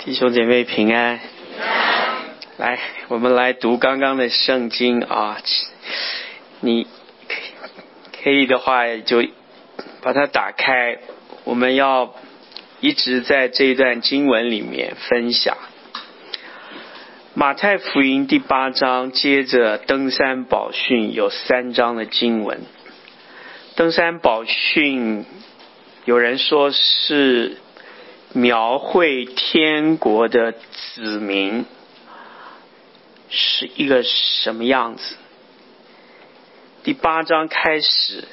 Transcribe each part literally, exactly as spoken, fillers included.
弟兄姐妹平安。来，我们来读刚刚的圣经啊。你可以的话就把它打开，我们要一直在这一段经文里面分享。马太福音第八章接着登山宝训有三章的经文。登山宝训有人说是描绘天国的子民是一个什么样子。第八章开始，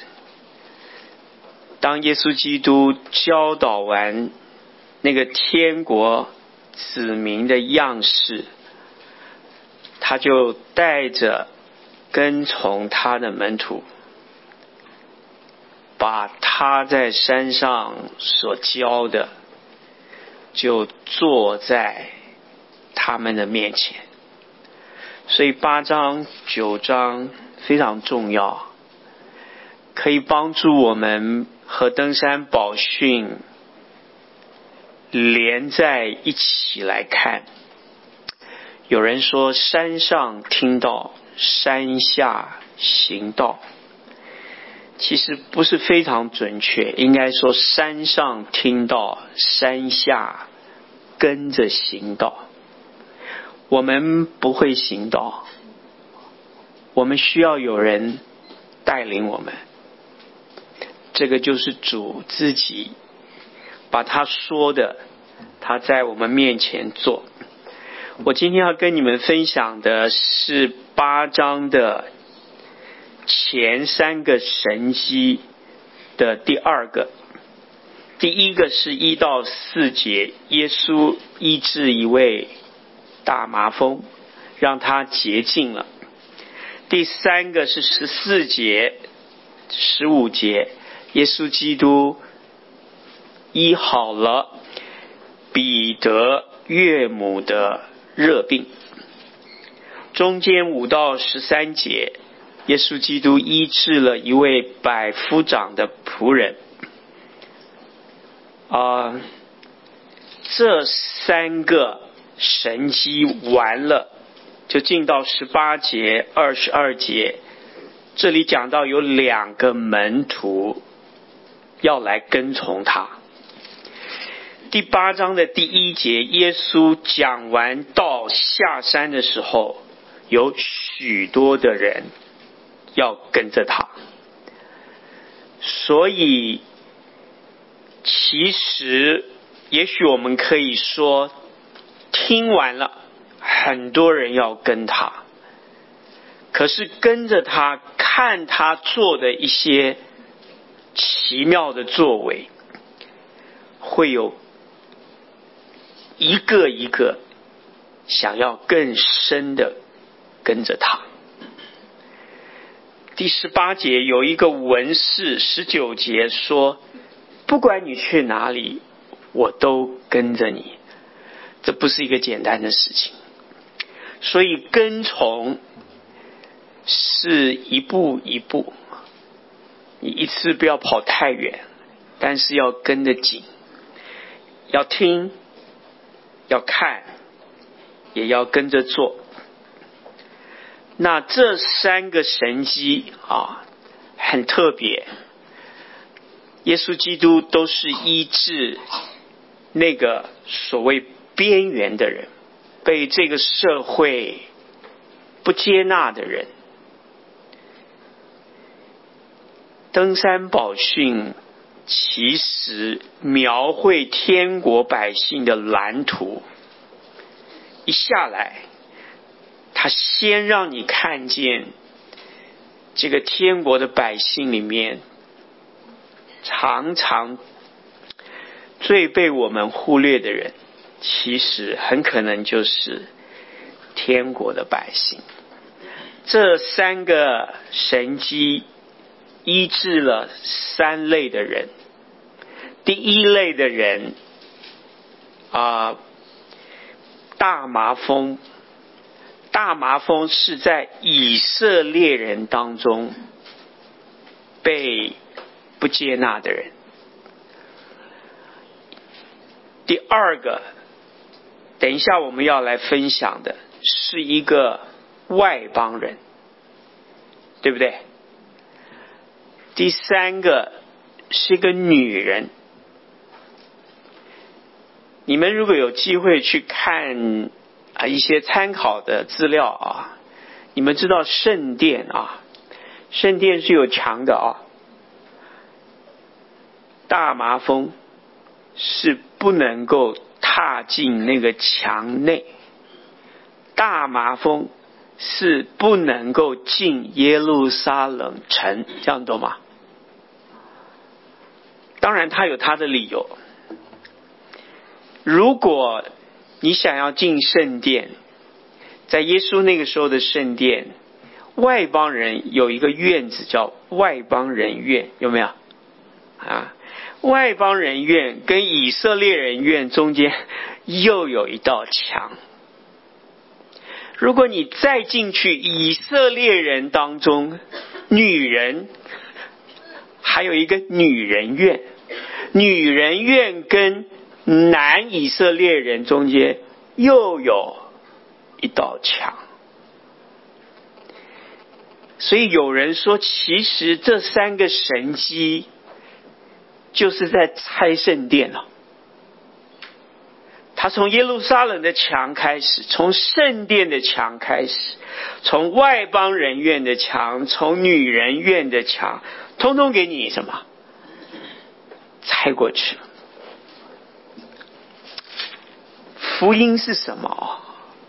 当耶稣基督教导完那个天国子民的样式，他就带着跟从他的门徒，把他在山上所教的就坐在他们的面前。所以八章九章非常重要，可以帮助我们和登山宝训连在一起来看。有人说山上听道，山下行道，其实不是非常准确，应该说山上听道，山下跟着行道。我们不会行道，我们需要有人带领我们。这个就是主自己把他说的，他在我们面前做。我今天要跟你们分享的是八章的前三个神迹的第二个。第一个是一到四节，耶稣医治一位大麻风，让他洁净了。第三个是十四节、十五节，耶稣基督医好了彼得岳母的热病。中间五到十三节，耶稣基督医治了一位百夫长的仆人。啊、呃，这三个神迹完了，就进到十八节、二十二节。这里讲到有两个门徒要来跟从他。第八章的第一节，耶稣讲完道下山的时候，有许多的人要跟着他。所以其实也许我们可以说，听完了很多人要跟他，可是跟着他看他做的一些奇妙的作为，会有一个一个想要更深的跟着他。第十八节有一个文士，十九节说，不管你去哪里，我都跟着你。这不是一个简单的事情，所以跟从是一步一步，你一次不要跑太远，但是要跟得紧，要听，要看，也要跟着做。那这三个神迹啊，很特别。耶稣基督都是医治那个所谓边缘的人，被这个社会不接纳的人。登山宝训其实描绘天国百姓的蓝图，一下来他先让你看见这个天国的百姓里面常常最被我们忽略的人，其实很可能就是天国的百姓。这三个神迹医治了三类的人。第一类的人啊、呃，大麻风。大麻风是在以色列人当中被不接纳的人。第二个等一下我们要来分享的是一个外邦人，对不对？第三个是一个女人。你们如果有机会去看啊一些参考的资料啊，你们知道圣殿啊，圣殿是有墙的啊，大麻风是不能够踏进那个墙内，大麻风是不能够进耶路撒冷城，这样懂吗？当然他有他的理由。如果你想要进圣殿，在耶稣那个时候的圣殿，外邦人有一个院子叫外邦人院，有没有啊？外邦人院跟以色列人院中间又有一道墙。如果你再进去以色列人当中，女人还有一个女人院，女人院跟男以色列人中间又有一道墙。所以有人说，其实这三个神迹就是在拆圣殿了。他从耶路撒冷的墙开始，从圣殿的墙开始，从外邦人院的墙，从女人院的墙，通通给你什么？拆过去。福音是什么？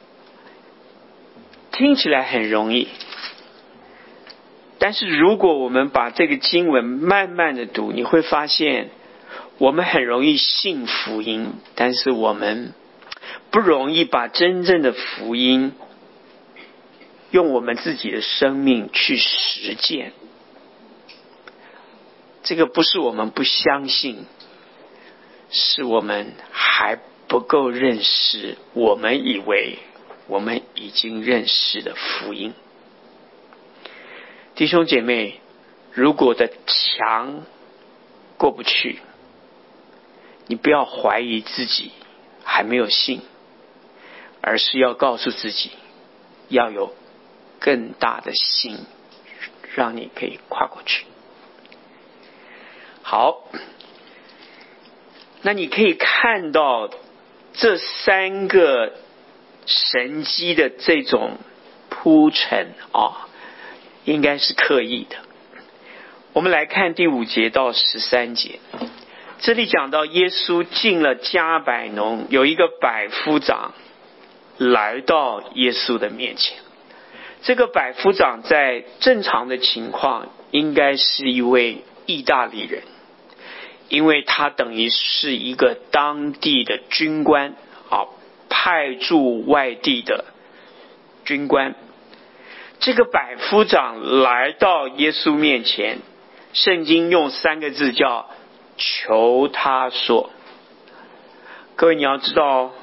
听起来很容易，但是如果我们把这个经文慢慢的读，你会发现我们很容易信福音，但是我们不容易把真正的福音用我们自己的生命去实践。这个不是我们不相信，是我们还不够认识我们以为我们已经认识的福音。弟兄姐妹，如果的墙过不去，你不要怀疑自己还没有信，而是要告诉自己要有更大的信，让你可以跨过去。好，那你可以看到这三个神迹的这种铺陈啊，应该是刻意的。我们来看第五节到十三节，这里讲到耶稣进了迦百农，有一个百夫长来到耶稣的面前。这个百夫长在正常的情况应该是一位意大利人，因为他等于是一个当地的军官啊，派驻外地的军官。这个百夫长来到耶稣面前，圣经用三个字叫求他说。各位你要知道，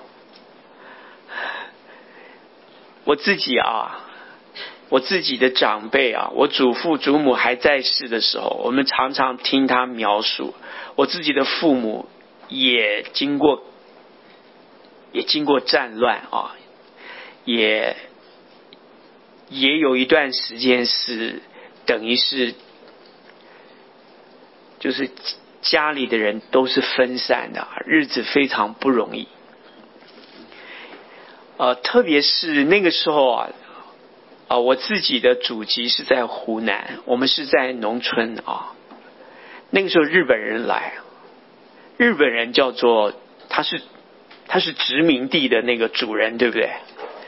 我自己啊，我自己的长辈啊，我祖父祖母还在世的时候，我们常常听他描述，我自己的父母也经过也经过战乱啊，也也有一段时间是等于是就是家里的人都是分散的，日子非常不容易。呃，特别是那个时候啊，啊，我自己的祖籍是在湖南，我们是在农村啊。那个时候日本人来，日本人叫做他是他是殖民地的那个主人，对不对？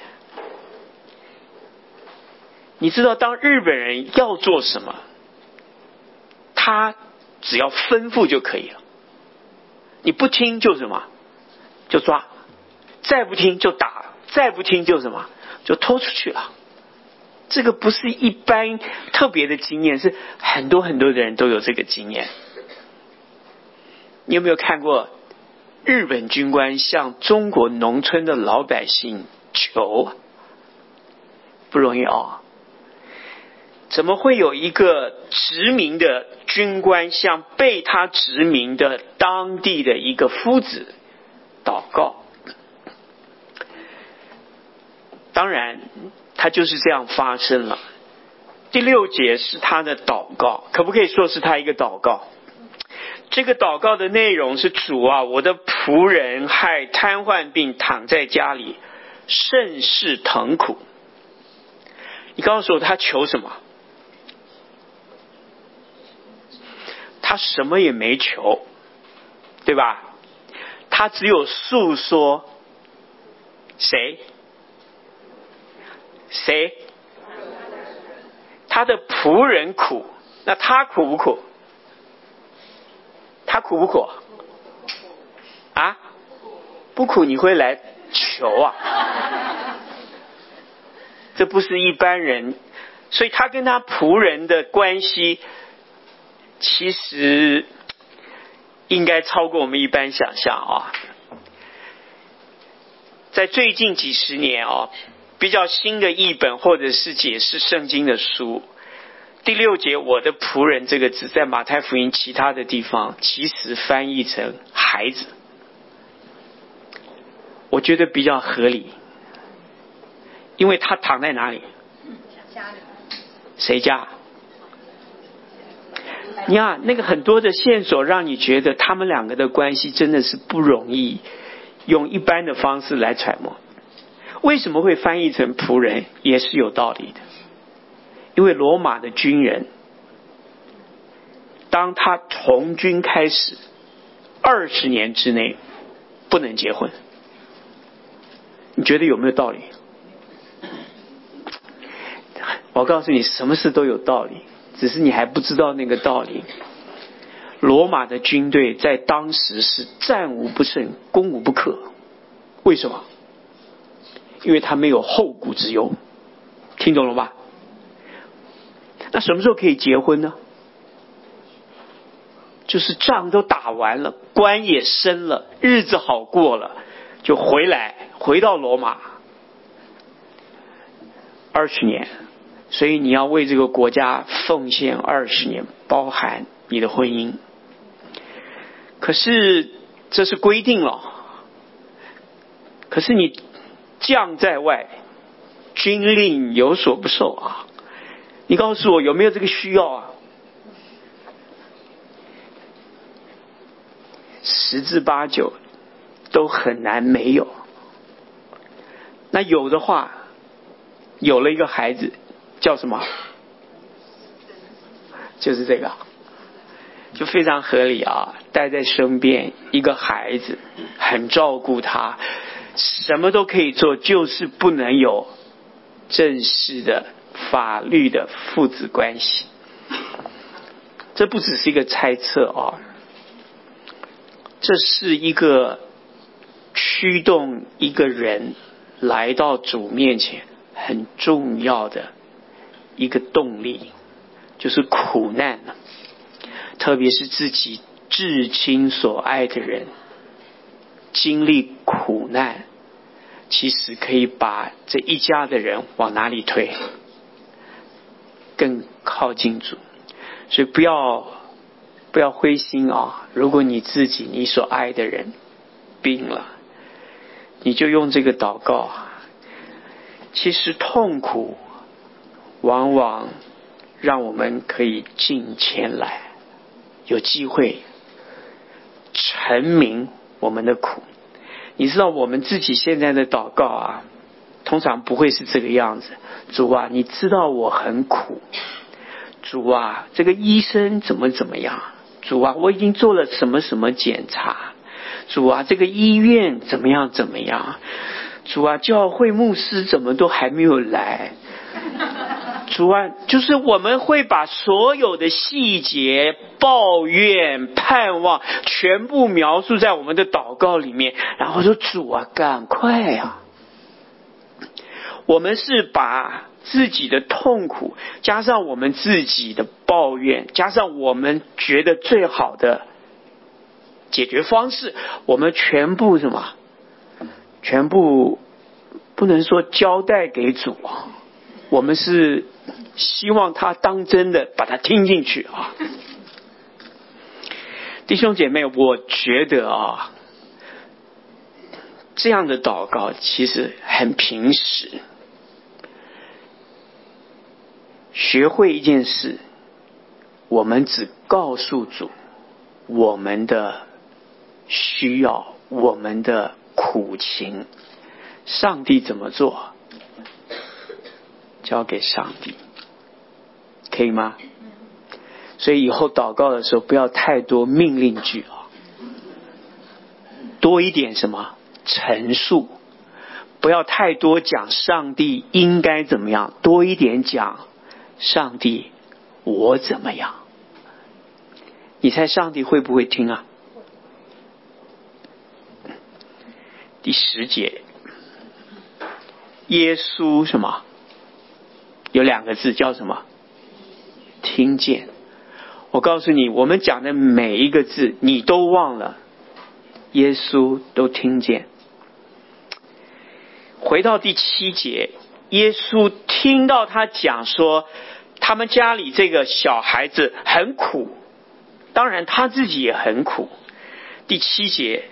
你知道当日本人要做什么，他只要吩咐就可以了。你不听就什么，就抓；再不听就打；再不听就什么，就拖出去了。这个不是一般特别的经验，是很多很多的人都有这个经验。你有没有看过日本军官向中国农村的老百姓求？不容易哦。怎么会有一个殖民的军官向被他殖民的当地的一个夫子祷告？ 当然他就是这样发生了。第六节是他的祷告，可不可以说是他一个祷告？这个祷告的内容是：主啊，我的仆人害瘫痪病躺在家里，甚是疼苦。你告诉我他求什么？他什么也没求，对吧？他只有诉说谁？谁？他的仆人苦，那他苦不苦？他苦不苦？啊？不苦你会来求啊？这不是一般人，所以他跟他仆人的关系其实应该超过我们一般想象啊。在最近几十年啊，比较新的译本或者是解释圣经的书，第六节我的仆人这个字在马太福音其他的地方其实翻译成孩子，我觉得比较合理，因为他躺在哪里？家里。谁家？你看那个很多的线索让你觉得他们两个的关系真的是不容易用一般的方式来揣摩。为什么会翻译成仆人也是有道理的，因为罗马的军人当他从军开始二十年之内不能结婚，你觉得有没有道理？我告诉你，什么事都有道理，只是你还不知道那个道理。罗马的军队在当时是战无不胜，攻无不克。为什么？因为他没有后顾之忧。听懂了吧？那什么时候可以结婚呢？就是仗都打完了，官也升了，日子好过了，就回来，回到罗马二十年。所以你要为这个国家奉献二十年，包含你的婚姻。可是这是规定了，可是你将在外，军令有所不受啊！你告诉我有没有这个需要啊？十之八九都很难没有。那有的话，有了一个孩子叫什么？就是这个，就非常合理啊！带在身边一个孩子，很照顾他，什么都可以做，就是不能有正式的法律的父子关系。这不只是一个猜测啊，这是一个驱动一个人来到主面前很重要的一个动力，就是苦难，特别是自己至亲所爱的人经历苦难，其实可以把这一家的人往哪里推？更靠近主。所以不要不要灰心啊！如果你自己你所爱的人病了，你就用这个祷告。其实痛苦往往让我们可以近前来，有机会陈明我们的苦。你知道我们自己现在的祷告啊，通常不会是这个样子。主啊，你知道我很苦。主啊，这个医生怎么怎么样？主啊，我已经做了什么什么检查？主啊，这个医院怎么样怎么样？主啊，教会牧师怎么都还没有来？主啊，就是我们会把所有的细节、抱怨、盼望全部描述在我们的祷告里面，然后说主啊，赶快啊！我们是把自己的痛苦加上我们自己的抱怨，加上我们觉得最好的解决方式，我们全部什么？全部不能说交代给主啊，我们是希望他当真的把它听进去啊。弟兄姐妹，我觉得啊，这样的祷告其实很平实， 学会一件事，我们只告诉主我们的需要，我们的苦情，上帝怎么做交给上帝，可以吗？所以以后祷告的时候不要太多命令句啊，多一点什么陈述，不要太多讲上帝应该怎么样，多一点讲上帝我怎么样。你猜上帝会不会听啊？第十节，耶稣什么？有两个字叫什么？听见。我告诉你，我们讲的每一个字你都忘了，耶稣都听见。回到第七节，耶稣听到他讲说他们家里这个小孩子很苦，当然他自己也很苦。第七节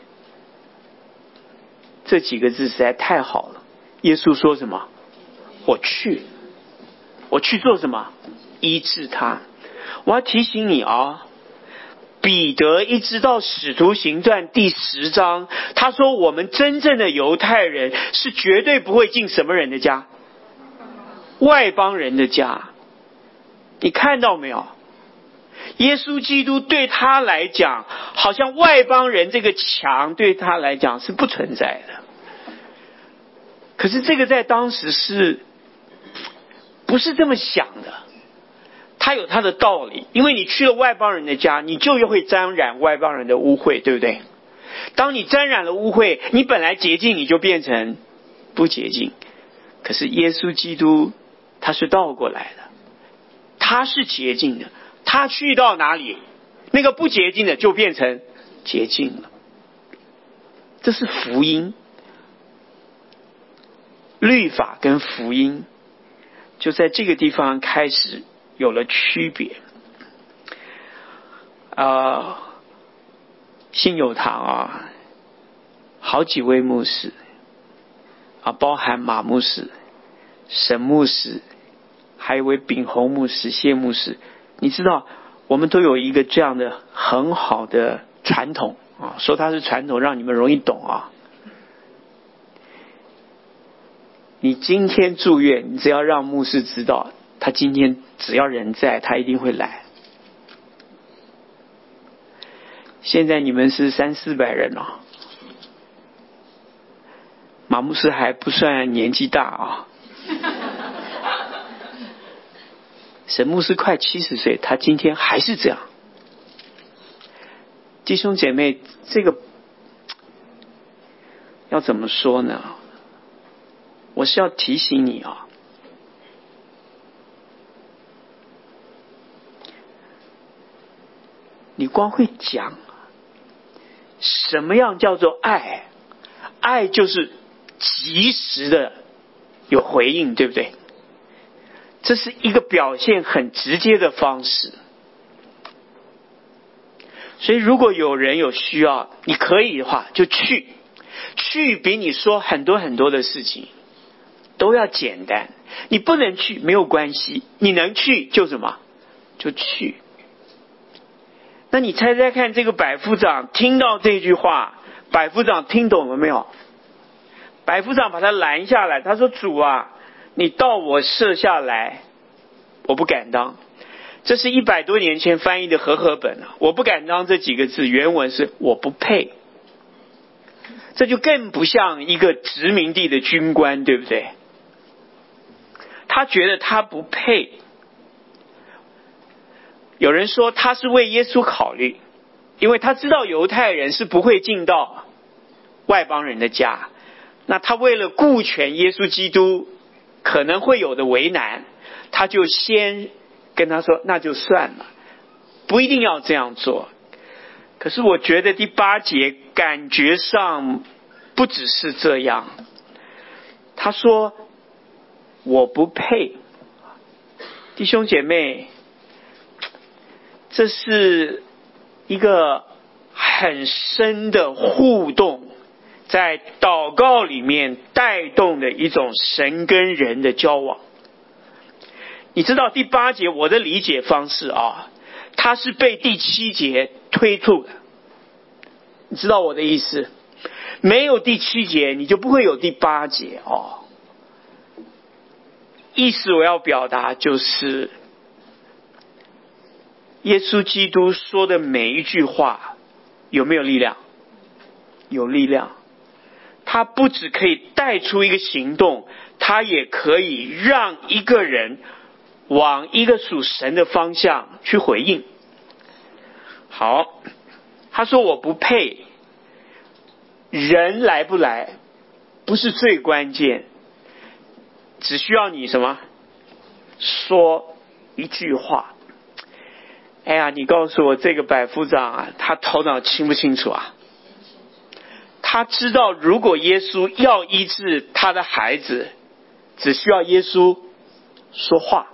这几个字实在太好了，耶稣说什么？我去，我去做什么？医治他。我要提醒你啊，彼得一直到使徒行传第十章，他说我们真正的犹太人是绝对不会进什么人的家？外邦人的家。你看到没有？耶稣基督对他来讲，好像外邦人这个墙对他来讲是不存在的。可是这个在当时是不是这么想的？他有他的道理，因为你去了外邦人的家，你就会沾染外邦人的污秽，对不对？当你沾染了污秽，你本来洁净，你就变成不洁净。可是耶稣基督他是倒过来的，他是洁净的，他去到哪里，那个不洁净的就变成洁净了。这是福音，律法跟福音就在这个地方开始有了区别。啊、呃，信友堂啊，好几位牧师啊，包含马牧师、沈牧师，还有一位秉宏牧师、谢牧师。你知道，我们都有一个这样的很好的传统啊，说它是传统，让你们容易懂啊。你今天住院，你只要让牧师知道，他今天只要人在，他一定会来。现在你们是三四百人哦，马牧师还不算年纪大啊，沈牧师快七十岁，他今天还是这样。弟兄姐妹，这个要怎么说呢？我是要提醒你啊，你光会讲什么样叫做爱？爱就是及时的有回应，对不对？这是一个表现很直接的方式。所以如果有人有需要，你可以的话就去，去比你说很多很多的事情都要简单。你不能去没有关系，你能去就什么就去。那你猜猜看，这个百夫长听到这句话，百夫长听懂了没有？百夫长把他拦下来，他说：主啊，你到我舍下来，我不敢当。这是一百多年前翻译的和合本啊，我不敢当这几个字原文是我不配。这就更不像一个殖民地的军官，对不对？他觉得他不配。有人说他是为耶稣考虑，因为他知道犹太人是不会进到外邦人的家，那他为了顾全耶稣基督可能会有的为难，他就先跟他说那就算了，不一定要这样做。可是我觉得第八节感觉上不只是这样，他说我不配。弟兄姐妹，这是一个很深的互动，在祷告里面带动的一种神跟人的交往。 你知道第八节我的理解方式啊，他是被第七节推出的。你知道我的意思？没有第七节，你就不会有第八节哦。意思我要表达就是，耶稣基督说的每一句话有没有力量？有力量。他不只可以带出一个行动，他也可以让一个人往一个属神的方向去回应。好，他说我不配，人来不来不是最关键，只需要你什么？说一句话。哎呀，你告诉我这个百夫长啊，他头脑清不清楚啊？他知道如果耶稣要医治他的孩子，只需要耶稣说话。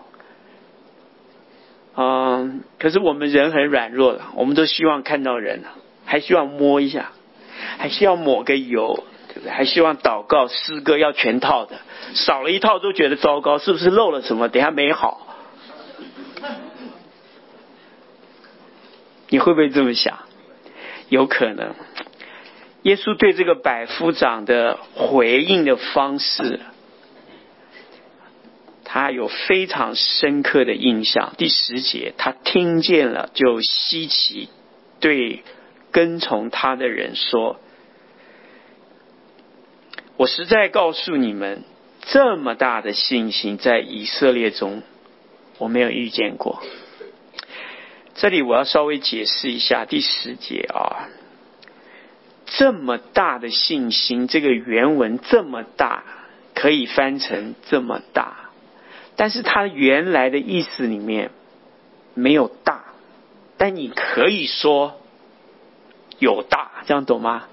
嗯，可是我们人很软弱了，我们都希望看到人，还希望摸一下，还希望抹个油，对不对？还希望祷告诗歌要全套的，少了一套都觉得糟糕，是不是漏了什么？等一下没好。你会不会这么想？有可能。耶稣对这个百夫长的回应的方式，他有非常深刻的印象。第十节，他听见了就稀奇，对跟从他的人说，我实在告诉你们，这么大的信心在以色列中我没有遇见过。这里我要稍微解释一下第十节啊，这么大的信心，这个原文这么大可以翻成这么大，但是它原来的意思里面没有大，但你可以说有大，这样懂吗？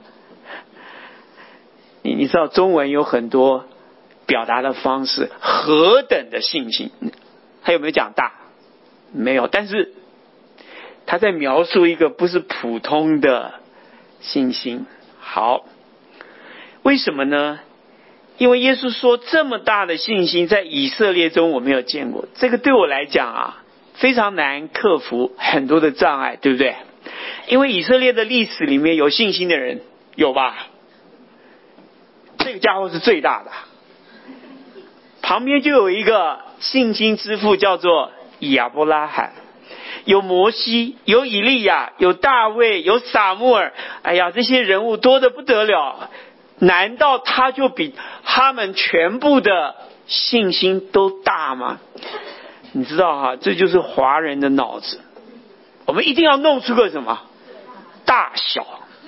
你你知道中文有很多表达的方式，何等的信心，他有没有讲大？没有，但是他在描述一个不是普通的信心。好，为什么呢？因为耶稣说这么大的信心在以色列中我没有见过，这个对我来讲啊非常难克服很多的障碍，对不对？因为以色列的历史里面有信心的人有吧？这个家伙是最大的，旁边就有一个信心之父叫做亚伯拉罕，有摩西，有以利亚，有大卫，有撒母耳，哎呀，这些人物多得不得了，难道他就比他们全部的信心都大吗？你知道哈，这就是华人的脑子，我们一定要弄出个什么大小，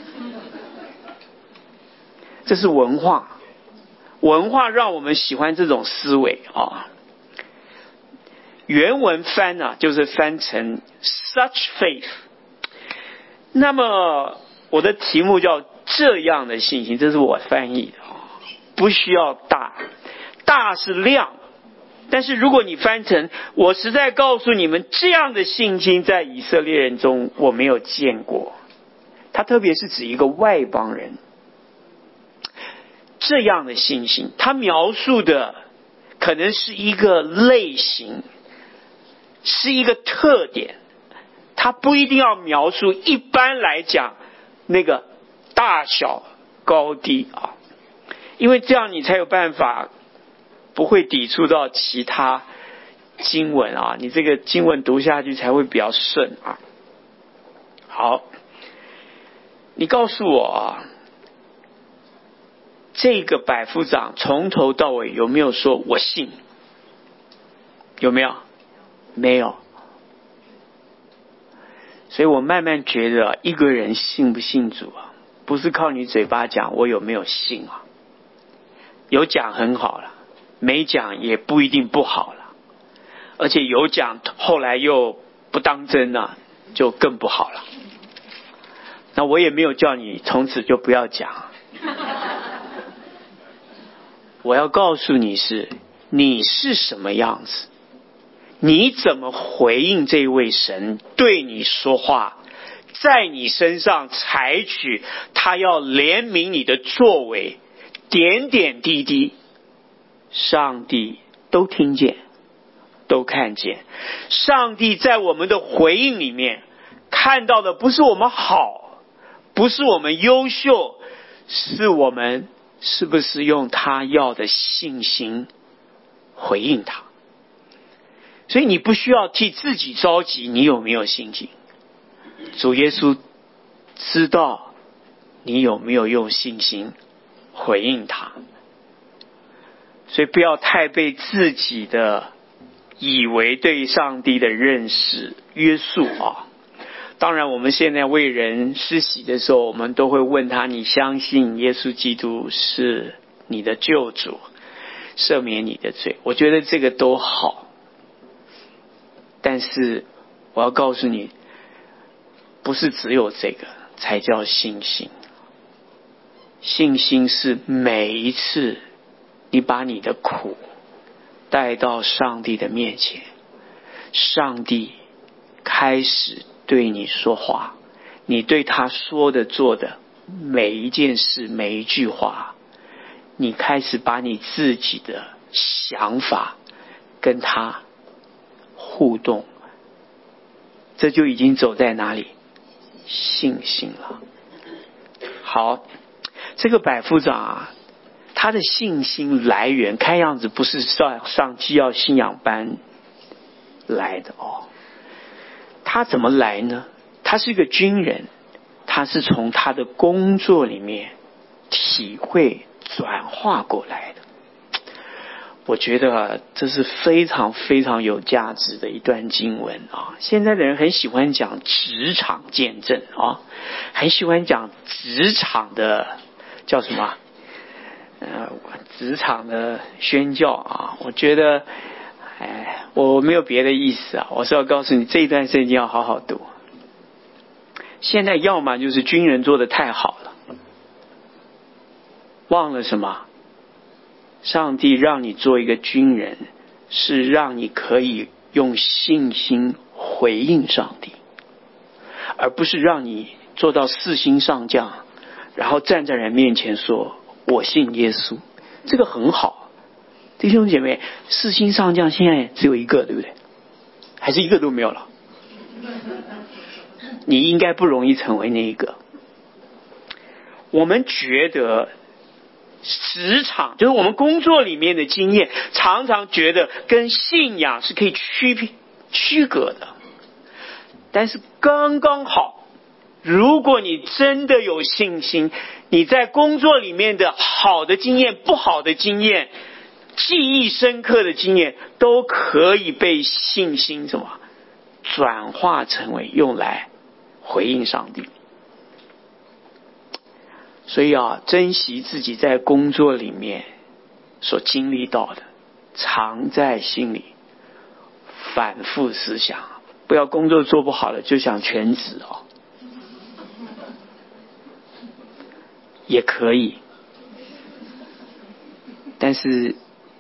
这是文化，文化让我们喜欢这种思维啊。原文翻啊，就是翻成 such faith。那么我的题目叫这样的信心，这是我翻译的，不需要大，大是量。但是如果你翻成我实在告诉你们，这样的信心在以色列人中我没有见过，它特别是指一个外邦人。这样的信心，它描述的可能是一个类型，是一个特点，它不一定要描述一般来讲那个大小高低啊，因为这样你才有办法不会抵触到其他经文啊，你这个经文读下去才会比较顺啊。好，你告诉我啊，这个百夫长从头到尾有没有说我信？有没有？没有。所以我慢慢觉得一个人信不信主啊，不是靠你嘴巴讲我有没有信啊，有讲很好了，没讲也不一定不好了，而且有讲后来又不当真了，就更不好了。那我也没有叫你从此就不要讲，我要告诉你是你是什么样子，你怎么回应这位神对你说话，在你身上采取他要怜悯你的作为，点点滴滴上帝都听见都看见。上帝在我们的回应里面看到的不是我们好，不是我们优秀，是我们是不是用他要的信心回应他。所以你不需要替自己着急，你有没有信心？主耶稣知道你有没有用信心回应他。所以不要太被自己的以为对上帝的认识约束啊。当然我们现在为人施洗的时候，我们都会问他，你相信耶稣基督是你的救主，赦免你的罪？我觉得这个都好，但是我要告诉你，不是只有这个才叫信心。信心是每一次你把你的苦带到上帝的面前，上帝开始对你说话，你对他说的做的每一件事每一句话，你开始把你自己的想法跟他互动，这就已经走在哪里？信心了。好，这个百夫长啊，他的信心来源看样子不是上上基要信仰班来的哦。他怎么来呢？他是一个军人，他是从他的工作里面体会转化过来的。我觉得这是非常非常有价值的一段经文啊！现在的人很喜欢讲职场见证啊，很喜欢讲职场的叫什么？呃，职场的宣教啊！我觉得，哎，我没有别的意思啊，我是要告诉你，这一段圣经要好好读。现在要么就是军人做得太好了，忘了什么？上帝让你做一个军人，是让你可以用信心回应上帝，而不是让你做到四星上将，然后站在人面前说我信耶稣。这个很好，弟兄姐妹，四星上将现在只有一个，对不对？还是一个都没有了？你应该不容易成为那一个。我们觉得职场就是我们工作里面的经验，常常觉得跟信仰是可以区区隔的，但是刚刚好，如果你真的有信心，你在工作里面的好的经验、不好的经验、记忆深刻的经验，都可以被信心什么转化成为用来回应上帝。所以啊，珍惜自己在工作里面所经历到的，藏在心里，反复思想，不要工作做不好了就想全职哦，也可以，但是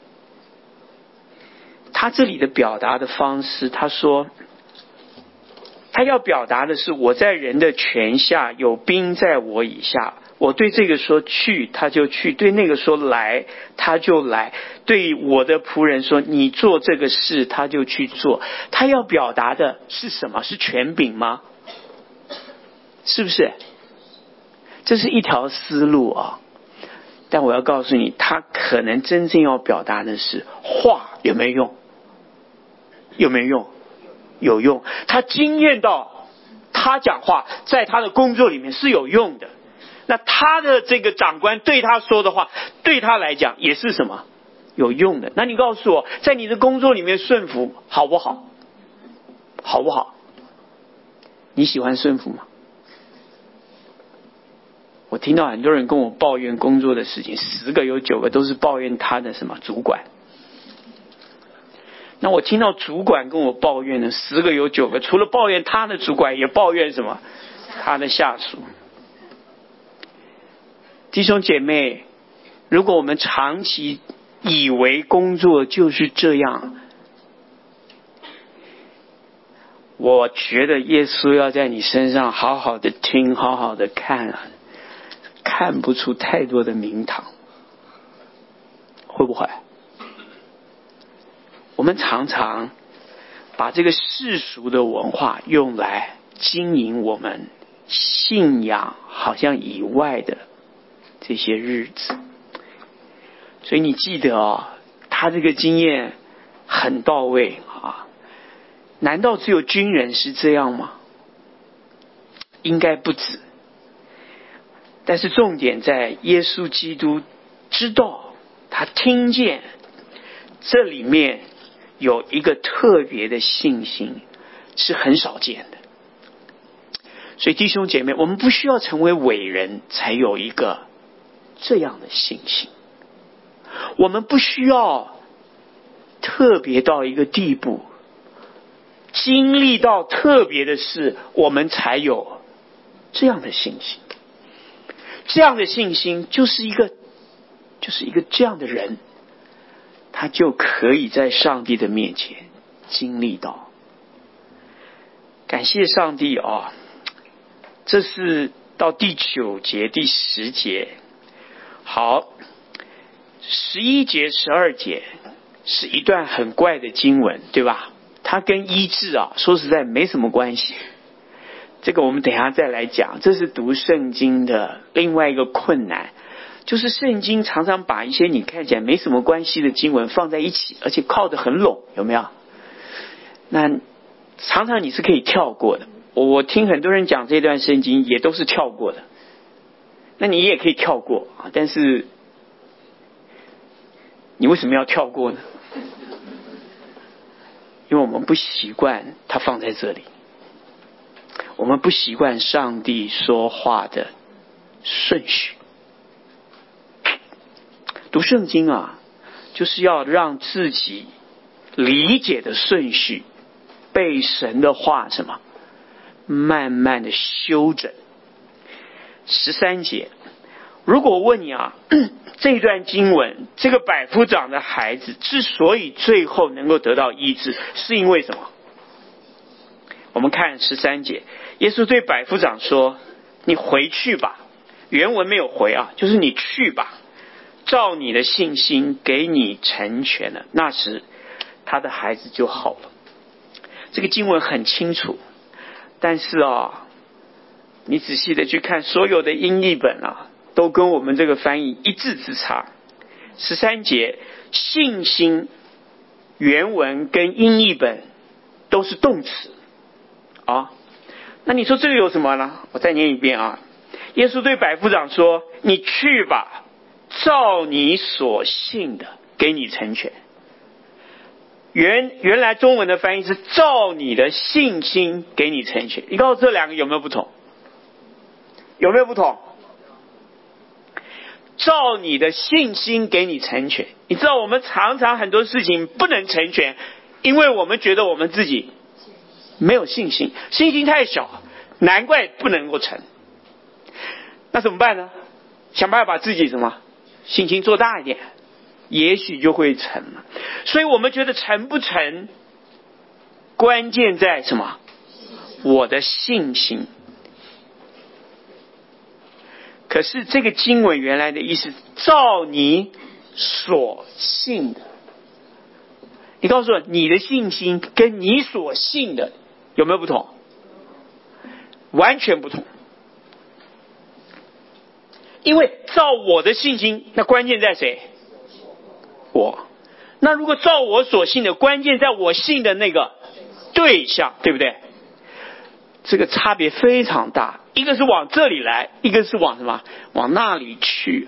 他这里的表达的方式，他说他要表达的是，我在人的权下，有兵在我以下，我对这个说去他就去，对那个说来他就来，对我的仆人说你做这个事他就去做。他要表达的是什么？是权柄吗？是不是？这是一条思路啊。但我要告诉你，他可能真正要表达的是话有没有用？有没有用？有用。他经验到他讲话在他的工作里面是有用的，那他的这个长官对他说的话，对他来讲也是什么？有用的。那你告诉我，在你的工作里面顺服好不好？好不好？你喜欢顺服吗？我听到很多人跟我抱怨工作的事情，十个有九个都是抱怨他的什么主管。那我听到主管跟我抱怨的，十个有九个除了抱怨他的主管，也抱怨什么？他的下属。弟兄姐妹，如果我们长期以为工作就是这样，我觉得耶稣要在你身上好好的听，好好的看啊，看不出太多的名堂，会不会？我们常常把这个世俗的文化用来经营我们信仰好像以外的这些日子。所以你记得哦，他这个经验很到位啊。难道只有军人是这样吗？应该不止。但是重点在耶稣基督知道，他听见这里面有一个特别的信心，是很少见的。所以弟兄姐妹，我们不需要成为伟人才有一个这样的信心，我们不需要特别到一个地步，经历到特别的事，我们才有这样的信心。这样的信心就是一个就是一个这样的人，他就可以在上帝的面前经历到。感谢上帝啊！这是到第九节第十节。好，十一节十二节是一段很怪的经文，对吧？它跟医治啊说实在没什么关系，这个我们等一下再来讲。这是读圣经的另外一个困难，就是圣经常常把一些你看起来没什么关系的经文放在一起，而且靠得很拢，有没有？那常常你是可以跳过的。我听很多人讲这段圣经也都是跳过的，那你也可以跳过啊，但是你为什么要跳过呢？因为我们不习惯它放在这里，我们不习惯上帝说话的顺序。读圣经啊，就是要让自己理解的顺序被神的话什么慢慢的修整。十三节，如果我问你啊，这段经文，这个百夫长的孩子之所以最后能够得到医治，是因为什么？我们看十三节，耶稣对百夫长说：“你回去吧。”原文没有回啊，就是你去吧，照你的信心给你成全了。那时他的孩子就好了。这个经文很清楚，但是啊，你仔细的去看所有的音译本啊，都跟我们这个翻译一字之差。十三节信心原文跟音译本都是动词啊，那你说这个有什么呢？我再念一遍啊。耶稣对百夫长说：“你去吧，照你所信的给你成全。”原原来中文的翻译是照你的信心给你成全。你告诉我这两个有没有不同？有没有不同？照你的信心给你成全。你知道我们常常很多事情不能成全，因为我们觉得我们自己没有信心，信心太小，难怪不能够成。那怎么办呢？想办法把自己什么信心做大一点，也许就会成了。所以我们觉得成不成，关键在什么？我的信心。可是这个经文原来的意思，照你所信的。你告诉我，你的信心跟你所信的有没有不同？完全不同。因为照我的信心，那关键在谁？我。那如果照我所信的，关键在我信的那个对象，对不对？这个差别非常大，一个是往这里来，一个是往什么？往那里去。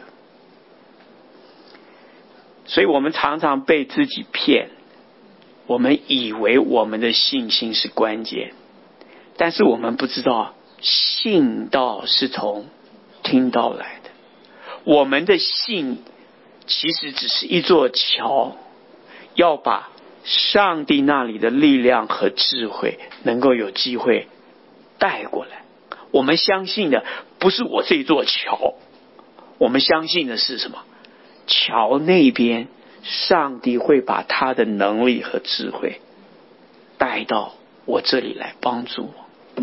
所以我们常常被自己骗，我们以为我们的信心是关键，但是我们不知道信道是从听道来的。我们的信其实只是一座桥，要把上帝那里的力量和智慧能够有机会带过来。我们相信的不是我这座桥，我们相信的是什么？桥那边上帝会把他的能力和智慧带到我这里来帮助我。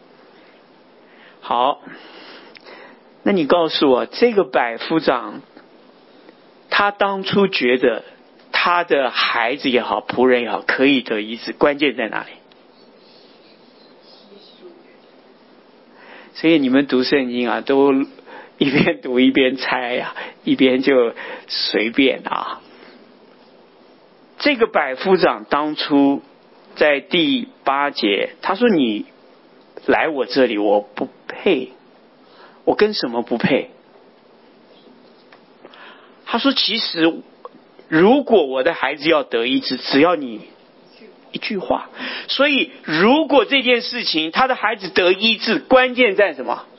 好，那你告诉我，这个百夫长他当初觉得他的孩子也好，仆人也好，可以得医治，关键在哪里？所以你们读圣经啊，都一边读一边猜啊，一边就随便啊。这个百夫长当初在第八节，他说：“你来我这里，我不配。我跟什么不配？”他说：“其实，如果我的孩子要得医治，只要你一句话。所以，如果这件事情他的孩子得医治，关键在什么？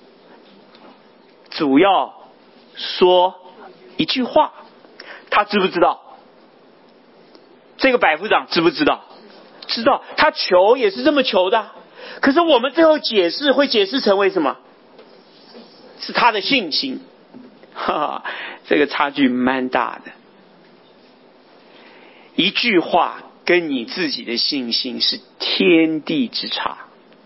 主要说一句话。他知不知道？这个百夫长知不知道？知道。他求也是这么求的。可是我们最后解释会解释成为什么？是他的信心。哈哈，这个差距蛮大的。一句话跟你自己的信心是天地之差。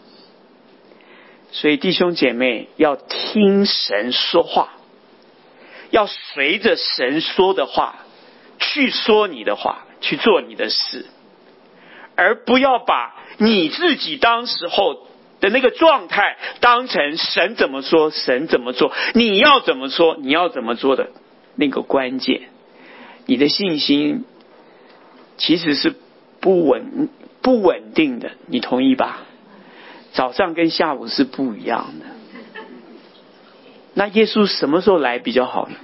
所以弟兄姐妹要听神说话，要随着神说的话去说你的话，去做你的事，而不要把你自己当时候的那个状态当成神怎么说神怎么做，你要怎么说你要怎么做的那个关键。你的信心其实是不稳不稳定的，你同意吧？早上跟下午是不一样的。那耶稣什么时候来比较好呢？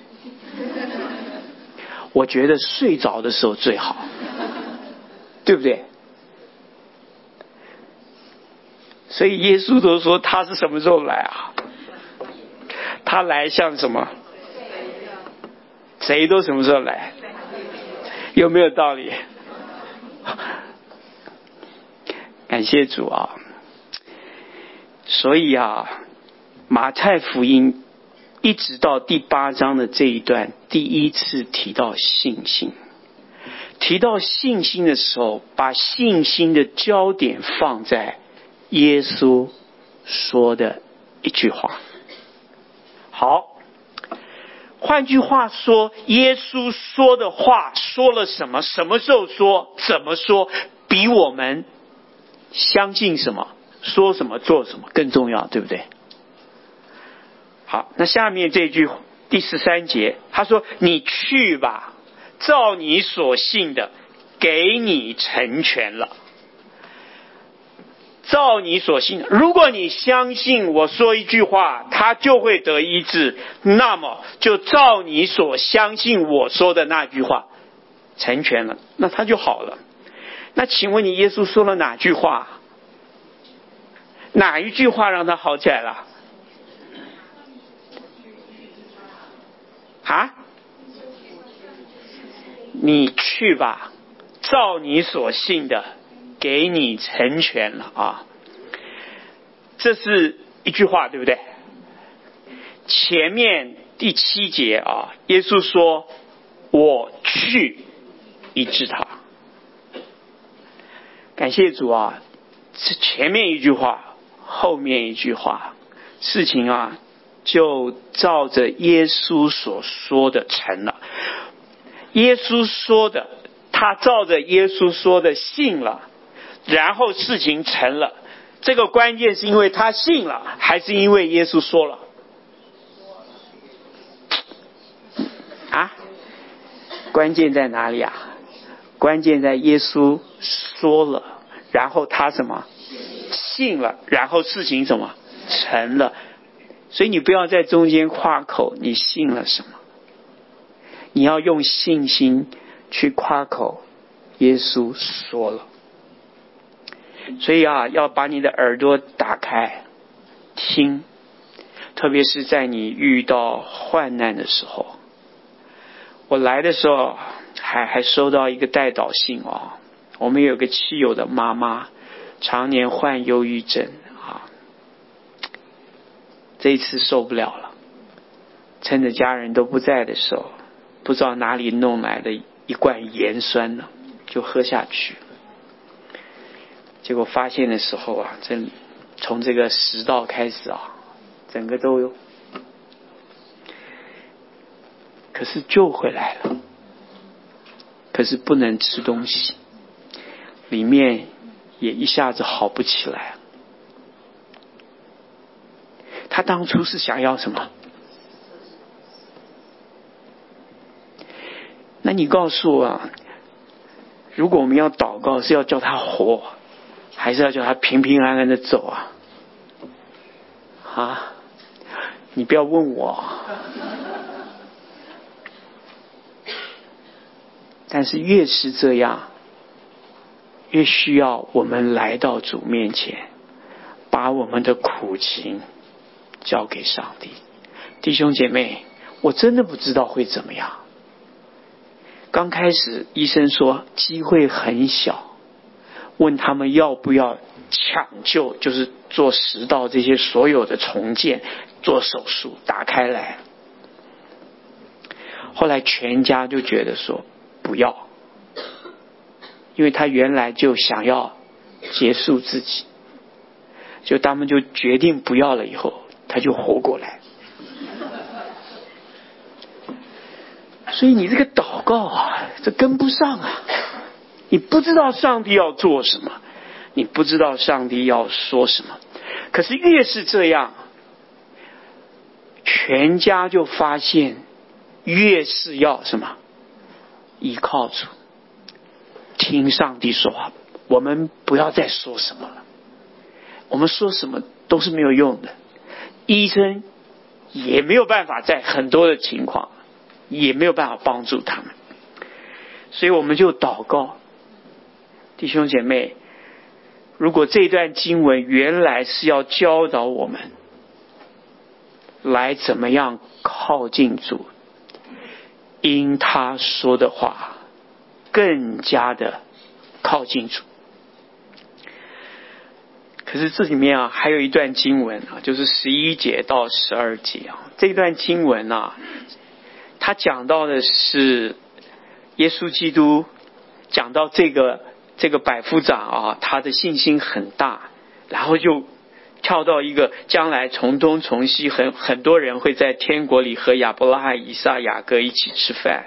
我觉得睡着的时候最好，对不对？所以耶稣都说他是什么时候来啊？他来像什么？谁都什么时候来？有没有道理？感谢主啊！所以啊，马太福音一直到第八章的这一段，第一次提到信心。提到信心的时候，把信心的焦点放在耶稣说的一句话。好，换句话说，耶稣说的话说了什么？什么时候说？怎么说？比我们相信什么、说什么、做什么更重要，对不对？好，那下面这句第十三节，他说：“你去吧，照你所信的，给你成全了。”照你所信，如果你相信我说一句话，他就会得医治，那么就照你所相信我说的那句话成全了，那他就好了。那请问你，耶稣说了哪句话？哪一句话让他好起来了？啊？你去吧，照你所信的，给你成全了啊！这是一句话，对不对？前面第七节啊，耶稣说：“我去医治他。”感谢主啊！是前面一句话，后面一句话，事情啊就照着耶稣所说的成了。耶稣说的，他照着耶稣说的信了，然后事情成了。这个关键是因为他信了，还是因为耶稣说了？啊？关键在哪里啊？关键在耶稣说了，然后他什么？信了，然后事情什么？成了。所以你不要在中间夸口，你信了什么？你要用信心去夸口，耶稣说了。所以啊，要把你的耳朵打开，听，特别是在你遇到患难的时候。我来的时候还还收到一个代祷信哦，我们有个亲友的妈妈，常年患忧郁症啊，这一次受不了了，趁着家人都不在的时候，不知道哪里弄来的一罐盐酸呢，就喝下去。结果发现的时候啊，真从这个食道开始啊，整个都有，可是救回来了。 可是不能吃东西，里面也一下子好不起来。他当初是想要什么？那你告诉我啊，如果我们要祷告，是要叫他活，还是要叫他平平安安的走啊？啊，你不要问我。但是越是这样，越需要我们来到主面前，把我们的苦情交给上帝。弟兄姐妹，我真的不知道会怎么样。刚开始医生说机会很小，问他们要不要抢救，就是做食道这些所有的重建，做手术打开来。后来全家就觉得说不要，因为他原来就想要结束自己，就他们就决定不要了，以后他就活过来。所以你这个祷告啊，这跟不上啊！你不知道上帝要做什么，你不知道上帝要说什么。可是越是这样，全家就发现越是要什么？依靠主，听上帝说话。我们不要再说什么了，我们说什么都是没有用的，医生也没有办法，在很多的情况也没有办法帮助他们。所以我们就祷告。弟兄姐妹，如果这段经文原来是要教导我们来怎么样靠近主，因他说的话更加的靠近主。可是这里面啊，还有一段经文啊，就是十一节到十二节啊。这段经文啊，他讲到的是耶稣基督，讲到这个这个百夫长啊，他的信心很大，然后就跳到一个将来从东从西很很多人会在天国里和亚伯拉罕、以撒、雅各一起吃饭。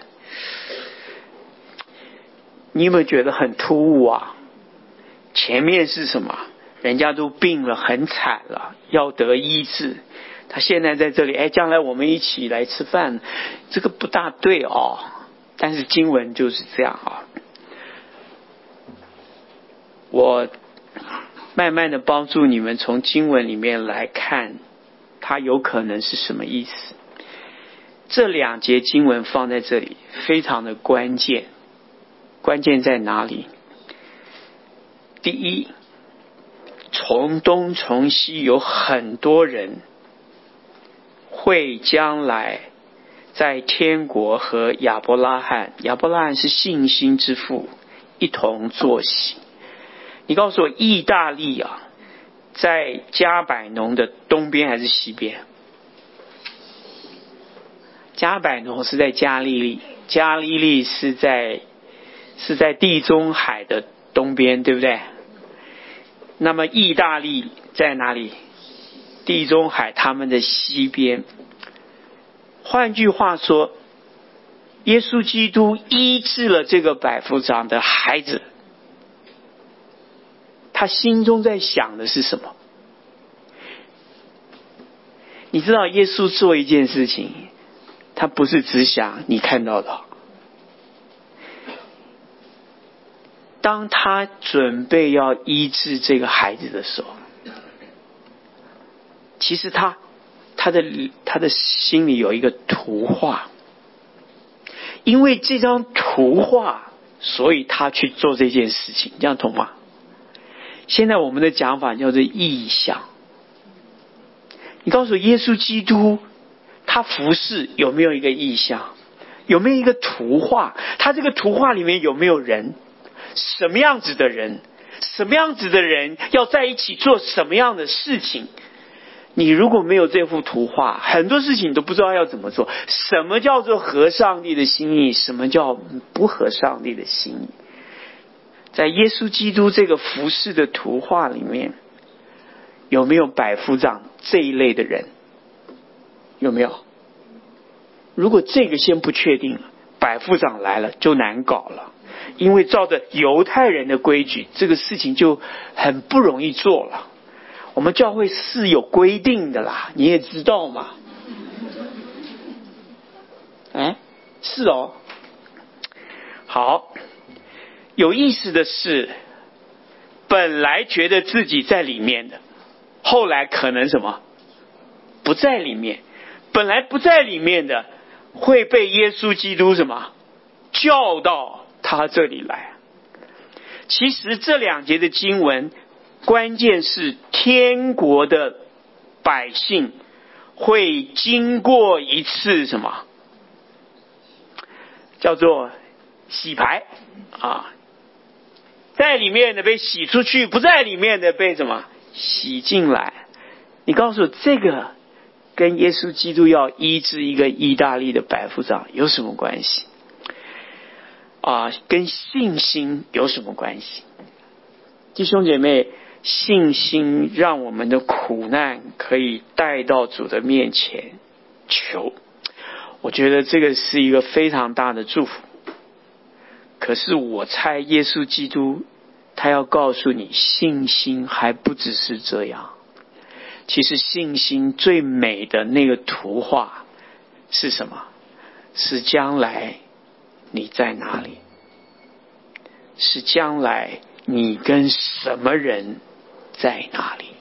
你有没有觉得很突兀啊？前面是什么？人家都病了，很惨了，要得医治。他现在在这里，哎，将来我们一起来吃饭，这个不大对哦。但是经文就是这样啊。我慢慢的帮助你们从经文里面来看，它有可能是什么意思。这两节经文放在这里非常的关键，关键在哪里？第一，从东从西有很多人会将来在天国和亚伯拉罕，亚伯拉罕是信心之父，一同坐席。你告诉我，意大利啊，在加百农的东边还是西边？加百农是在加利利，加利利是在是在地中海的东边，对不对？那么意大利在哪里？地中海他们的西边。换句话说，耶稣基督医治了这个百夫长的孩子，他心中在想的是什么？你知道耶稣做一件事情，他不是只想你看到的。当他准备要医治这个孩子的时候，其实他他的他的心里有一个图画，因为这张图画，所以他去做这件事情，这样懂吗？现在我们的讲法叫做意象。你告诉我，耶稣基督他服侍有没有一个意象？有没有一个图画？他这个图画里面有没有人？什么样子的人？什么样子的人要在一起做什么样的事情？你如果没有这幅图画，很多事情你都不知道要怎么做。什么叫做合上帝的心意？什么叫不合上帝的心意？在耶稣基督这个服侍的图画里面，有没有百夫长这一类的人？有没有？如果这个先不确定，百夫长来了就难搞了。 因为照着犹太人的规矩，这个事情就很不容易做了。我们教会是有规定的啦，你也知道嘛。哎，是哦。好，有意思的是，本来觉得自己在里面的，后来可能什么不在里面。本来不在里面的，会被耶稣基督什么叫到他这里来。其实这两节的经文，关键是天国的百姓会经过一次什么叫做洗牌啊，在里面的被洗出去，不在里面的被什么洗进来。你告诉我，这个跟耶稣基督要医治一个意大利的百夫长有什么关系啊？跟信心有什么关系？弟兄姐妹，信心让我们的苦难可以带到主的面前求，我觉得这个是一个非常大的祝福。可是我猜耶稣基督他要告诉你，信心还不只是这样。其实信心最美的那个图画是什么？是将来你在哪里，是将来你跟什么人在哪里。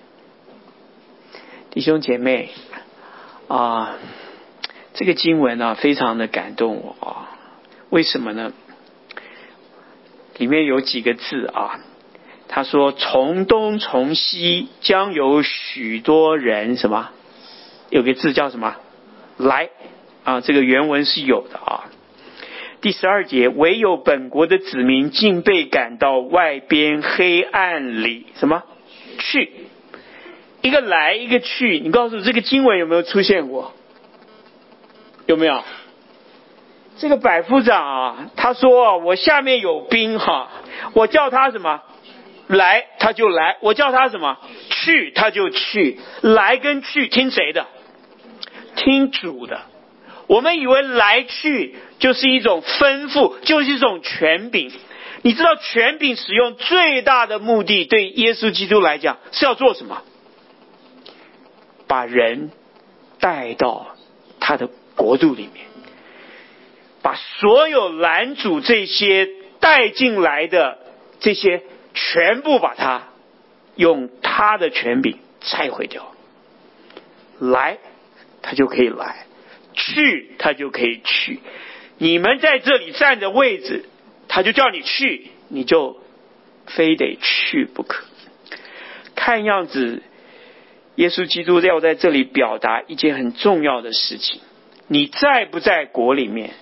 弟兄姐妹啊，这个经文啊非常的感动我啊。为什么呢？里面有几个字啊，他说从东从西将有许多人什么，有个字叫什么来啊，这个原文是有的啊。第十二节，唯有本国的子民竟被赶到外边黑暗里什么去，一个来一个去。你告诉我这个经文有没有出现过？有没有？这个百夫长啊，他说我下面有兵哈，我叫他什么来他就来，我叫他什么去他就去。来跟去听谁的？听主的。我们以为来去就是一种吩咐，就是一种权柄。你知道权柄使用最大的目的，对耶稣基督来讲是要做什么？把人带到他的国度里面，把所有拦阻这些带进来的这些全部把它用他的权柄拆毁掉。来他就可以来，去他就可以去。你们在这里站的位置，他就叫你去，你就非得去不可。看样子耶稣基督要在这里表达一件很重要的事情。你在不在国里面？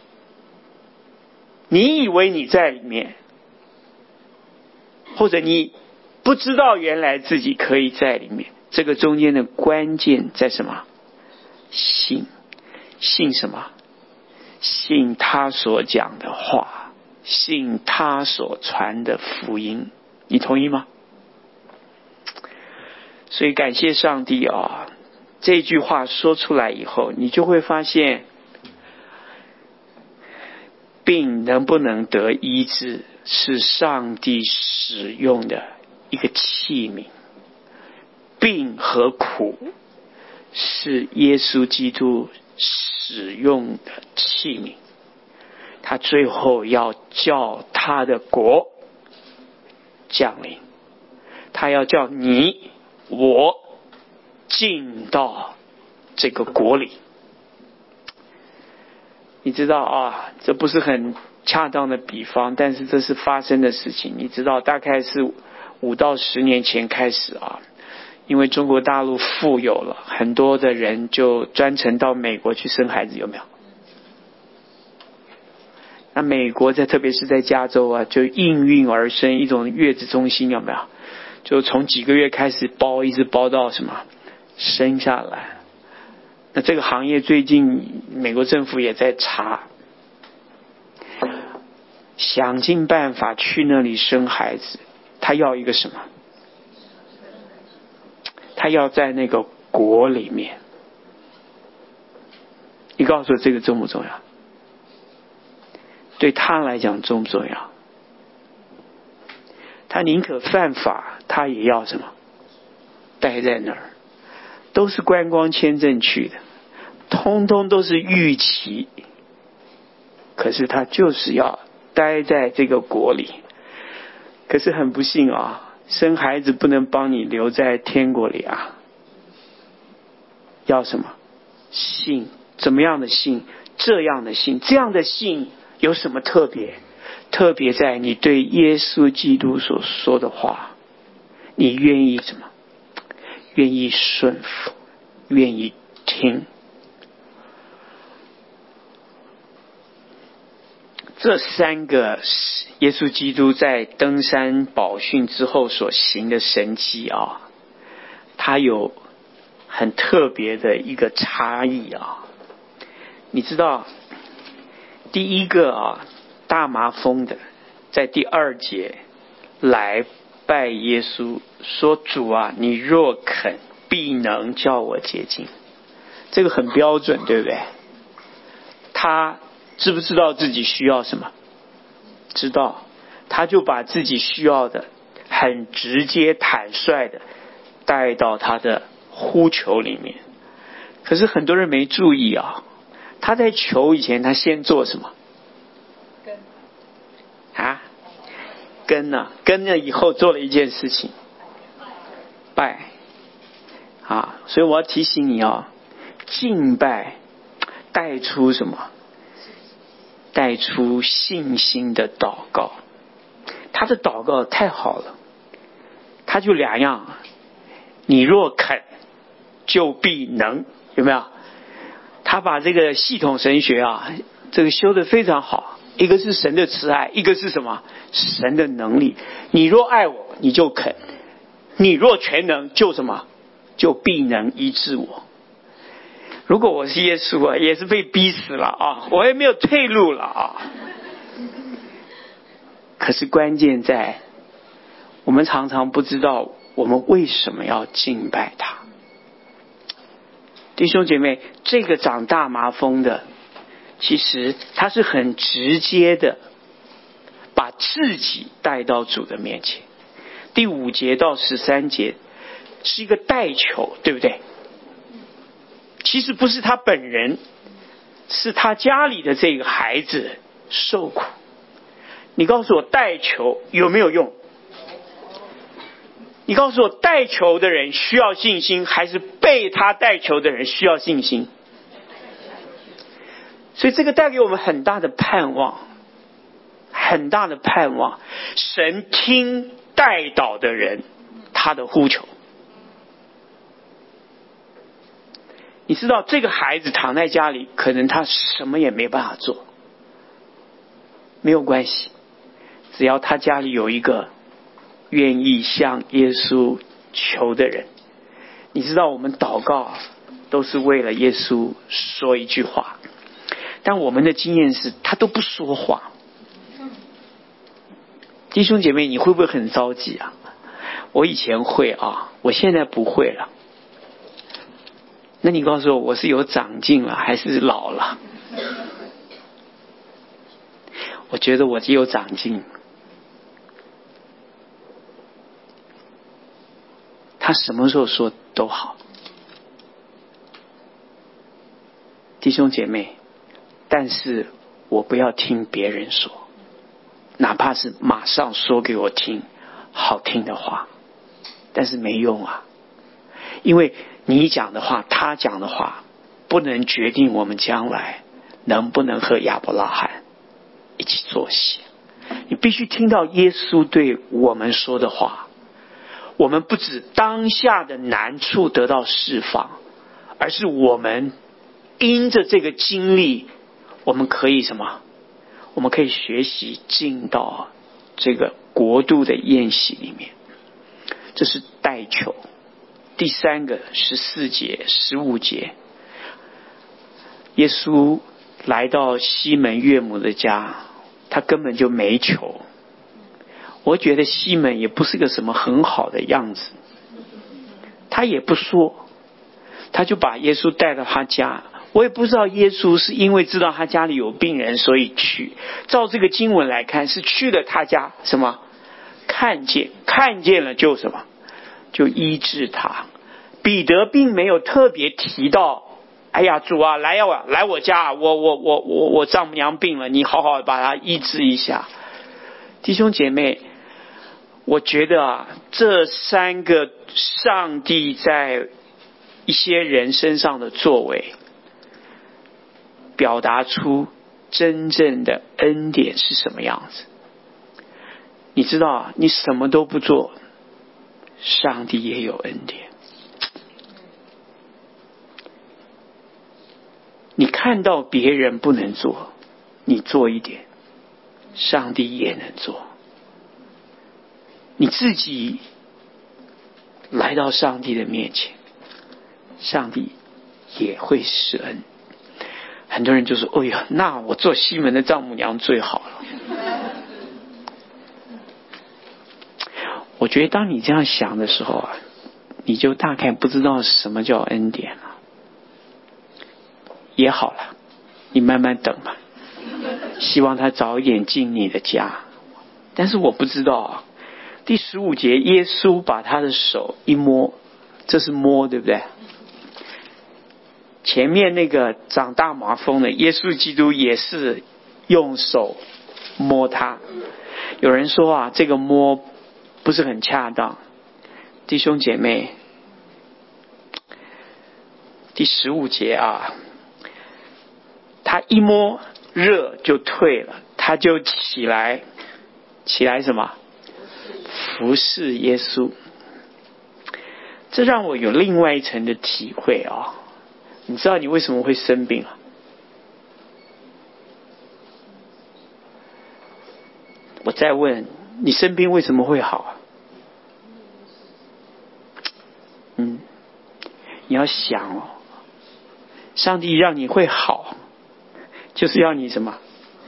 你以为你在里面，或者你不知道原来自己可以在里面，这个中间的关键在什么？信。信什么？信他所讲的话，信他所传的福音。你同意吗？所以感谢上帝啊，这句话说出来以后，你就会发现病能不能得医治，是上帝使用的一个器皿。病和苦是耶稣基督使用的器皿，他最后要叫他的国降临，他要叫你我进到这个国里。你知道啊，这不是很恰当的比方，但是这是发生的事情。你知道大概是五到十年前开始啊，因为中国大陆富有了，很多的人就专程到美国去生孩子，有没有？那美国在特别是在加州啊，就应运而生一种月子中心，有没有？就从几个月开始包，一直包到什么生下来。那这个行业最近美国政府也在查，想尽办法去那里生孩子。他要一个什么？他要在那个国里面。你告诉我这个重不重要？ 对他来讲重不重要？他宁可犯法，他也要什么？待在那儿。都是观光签证去的，通通都是预期，可是他就是要待在这个国里。可是很不幸啊，生孩子不能帮你留在天国里啊。要什么？信。怎么样的信？这样的信。这样的信有什么特别？特别在你对耶稣基督所说的话，你愿意什么？愿意顺服，愿意听。这三个耶稣基督在登山宝训之后所行的神迹啊，它有很特别的一个差异啊。你知道，第一个啊，大麻风的，在第二节来拜耶稣，说主啊，你若肯，必能叫我洁净。这个很标准，对不对？他知不知道自己需要什么？知道。他就把自己需要的很直接坦率的带到他的呼求里面。可是很多人没注意啊，他在求以前他先做什么？跟啊跟呢、啊、跟了以后做了一件事情，拜啊。所以我要提醒你啊，敬拜带出什么？带出信心的祷告。他的祷告太好了，他就两样，你若肯就必能，有没有？他把这个系统神学啊，这个修得非常好。一个是神的慈爱，一个是什么？神的能力。你若爱我，你就肯；你若全能，就什么？就必能医治我。如果我是耶稣啊，也是被逼死了啊，我也没有退路了啊。可是关键在，我们常常不知道我们为什么要敬拜他。弟兄姐妹，这个长大麻风的，其实他是很直接的把自己带到主的面前。第五节到十三节是一个代求，对不对？其实不是他本人，是他家里的这个孩子受苦。你告诉我，代求有没有用？你告诉我，代求的人需要信心，还是被他代求的人需要信心？所以这个带给我们很大的盼望，很大的盼望。神听代祷的人他的呼求。你知道这个孩子躺在家里，可能他什么也没办法做，没有关系，只要他家里有一个愿意向耶稣求的人。你知道我们祷告都是为了耶稣说一句话，但我们的经验是他都不说话。弟兄姐妹，你会不会很着急啊？我以前会啊，我现在不会了。那你告诉我，我是有长进了还是老了？我觉得我有长进。他什么时候说都好。弟兄姐妹，但是我不要听别人说，哪怕是马上说给我听好听的话，但是没用啊。因为你讲的话，他讲的话，不能决定我们将来能不能和亚伯拉罕一起坐席。你必须听到耶稣对我们说的话。我们不止当下的难处得到释放，而是我们因着这个经历，我们可以什么？我们可以学习进到这个国度的宴席里面。这是代求。第三个十四节、十五节，耶稣来到西门岳母的家，他根本就没求。我觉得西门也不是个什么很好的样子，他也不说，他就把耶稣带到他家， 我也不知道耶稣是因为知道他家里有病人所以去，照这个经文来看是去了他家，什么看见看见了就什么就医治他。彼得并没有特别提到，哎呀主啊，来呀来我家，我我我我我丈母娘病了，你好好把她医治一下。弟兄姐妹，我觉得啊，这三个上帝在一些人身上的作为，表达出真正的恩典是什么样子。你知道啊，你什么都不做，上帝也有恩典。你看到别人不能做，你做一点，上帝也能做。你自己来到上帝的面前，上帝也会施恩。很多人就说，哎呀，那我做西门的丈母娘最好了。我觉得当你这样想的时候啊，你就大概不知道什么叫恩典了。也好了，你慢慢等吧，希望他早一点进你的家。但是我不知道啊，第十五节耶稣把他的手一摸，这是摸对不对？前面那个长大麻风的耶稣基督也是用手摸他。有人说啊，这个摸不是很恰当。弟兄姐妹，第十五节啊，他一摸热就退了，他就起来起来什么服侍耶稣。这让我有另外一层的体会啊！你知道你为什么会生病啊？我再问你，生病为什么会好啊？嗯，你要想哦，上帝让你会好，就是要你什么？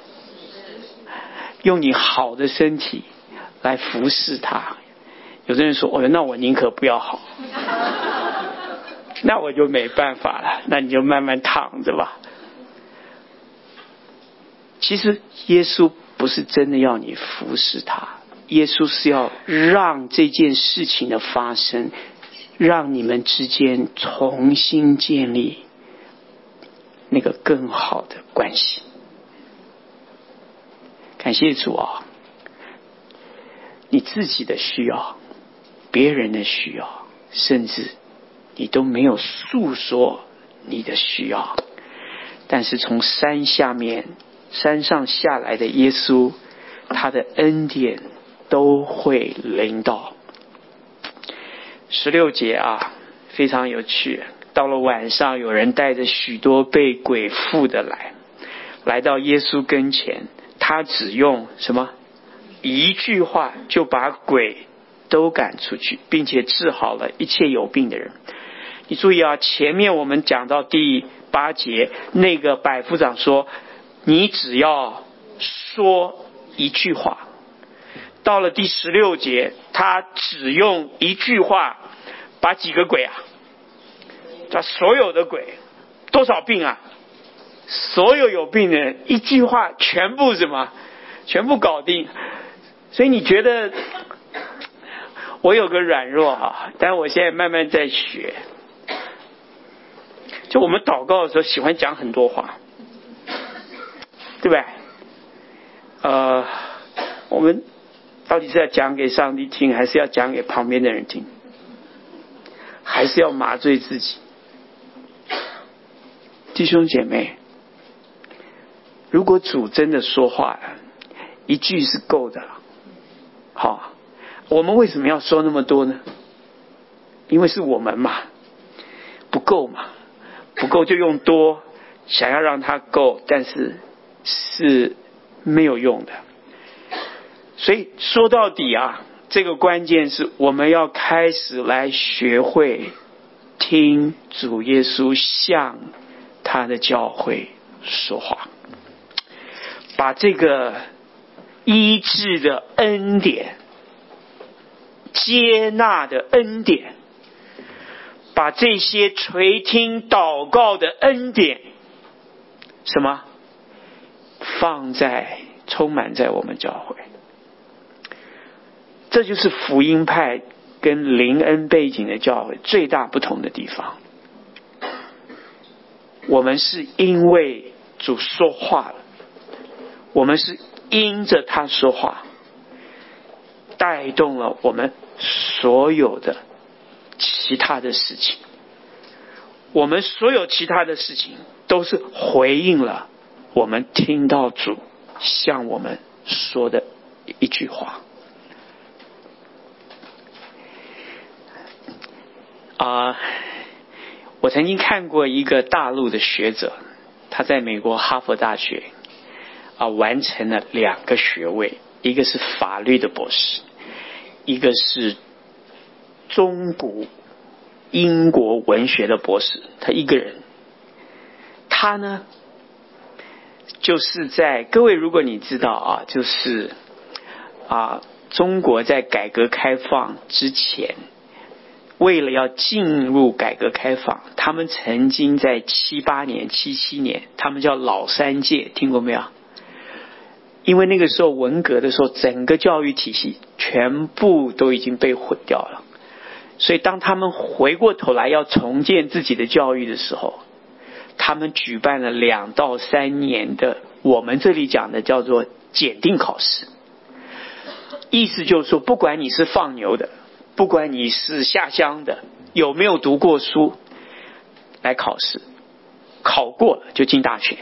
用你好的身体来服侍他。有的人说，哦，那我宁可不要好。那我就没办法了，那你就慢慢躺着吧。其实耶稣不是真的要你服侍他，耶稣是要让这件事情的发生，让你们之间重新建立那个更好的关系。感谢主啊！你自己的需要，别人的需要，甚至你都没有诉说你的需要，但是从山下面山上下来的耶稣，他的恩典都会临到。十六节啊，非常有趣。到了晚上，有人带着许多被鬼附的来，来到耶稣跟前，他只用什么一句话就把鬼都赶出去，并且治好了一切有病的人。你注意啊，前面我们讲到第八节，那个百夫长说，你只要说一句话。到了第十六节，他只用一句话把几个鬼啊，把所有的鬼，多少病啊，所有有病的人，一句话全部什么，全部搞定。所以你觉得我有个软弱啊，但我现在慢慢在学。就我们祷告的时候喜欢讲很多话，对不对？呃，我们到底是要讲给上帝听，还是要讲给旁边的人听？还是要麻醉自己？弟兄姐妹，如果主真的说话了，一句是够的了。好，我们为什么要说那么多呢？因为是我们嘛，不够嘛，不够就用多，想要让它够，但是是没有用的。所以说到底啊，这个关键是我们要开始来学会听主耶稣向他的教会说话，把这个医治的恩典、接纳的恩典， 把这些垂听祷告的恩典，什么放在充满在我们教会。这就是福音派跟灵恩背景的教会最大不同的地方。我们是因为主说话了，我们是因着他说话，带动了我们所有的其他的事情。我们所有其他的事情都是回应了我们听到主向我们说的一句话。啊、呃，我曾经看过一个大陆的学者，他在美国哈佛大学啊、呃、完成了两个学位，一个是法律的博士，一个是中古英国文学的博士。他一个人，他呢就是在各位，如果你知道啊，就是啊，中国在改革开放之前，为了要进入改革开放，他们曾经在七八年、七七年，他们叫老三届，听过没有？因为那个时候文革的时候，整个教育体系全部都已经被混掉了，所以当他们回过头来要重建自己的教育的时候，他们举办了两到三年的我们这里讲的叫做检定考试。意思就是说，不管你是放牛的，不管你是下乡的，有没有读过书，来考试，考过了就进大学。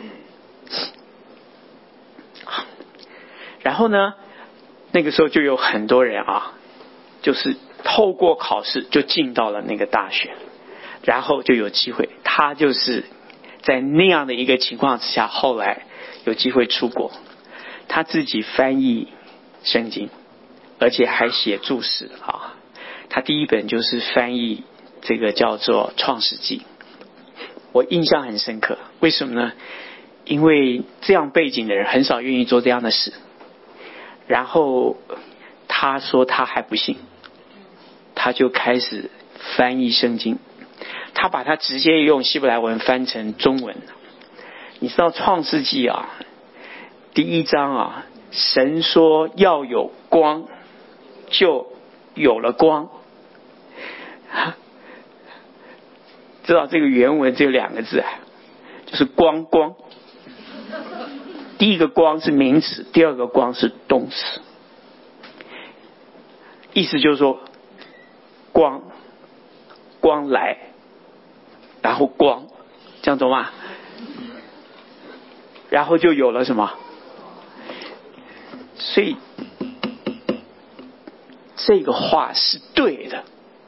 然后呢，那个时候就有很多人啊，就是透过考试就进到了那个大学，然后就有机会。他就是在那样的一个情况之下，后来有机会出国，他自己翻译圣经，而且还写注释啊。他第一本就是翻译这个叫做《创世纪》，我印象很深刻。为什么呢？因为这样背景的人很少愿意做这样的事。然后他说他还不信，他就开始翻译圣经，他把它直接用希伯来文翻成中文。你知道创世纪啊，第一章啊，神说要有光，就有了光。知道这个原文只有两个字啊，就是光光。第一个光是名词，第二个光是动词。意思就是说，光光来，然后光，这样懂吗？然后就有了什么？所以这个话是对的。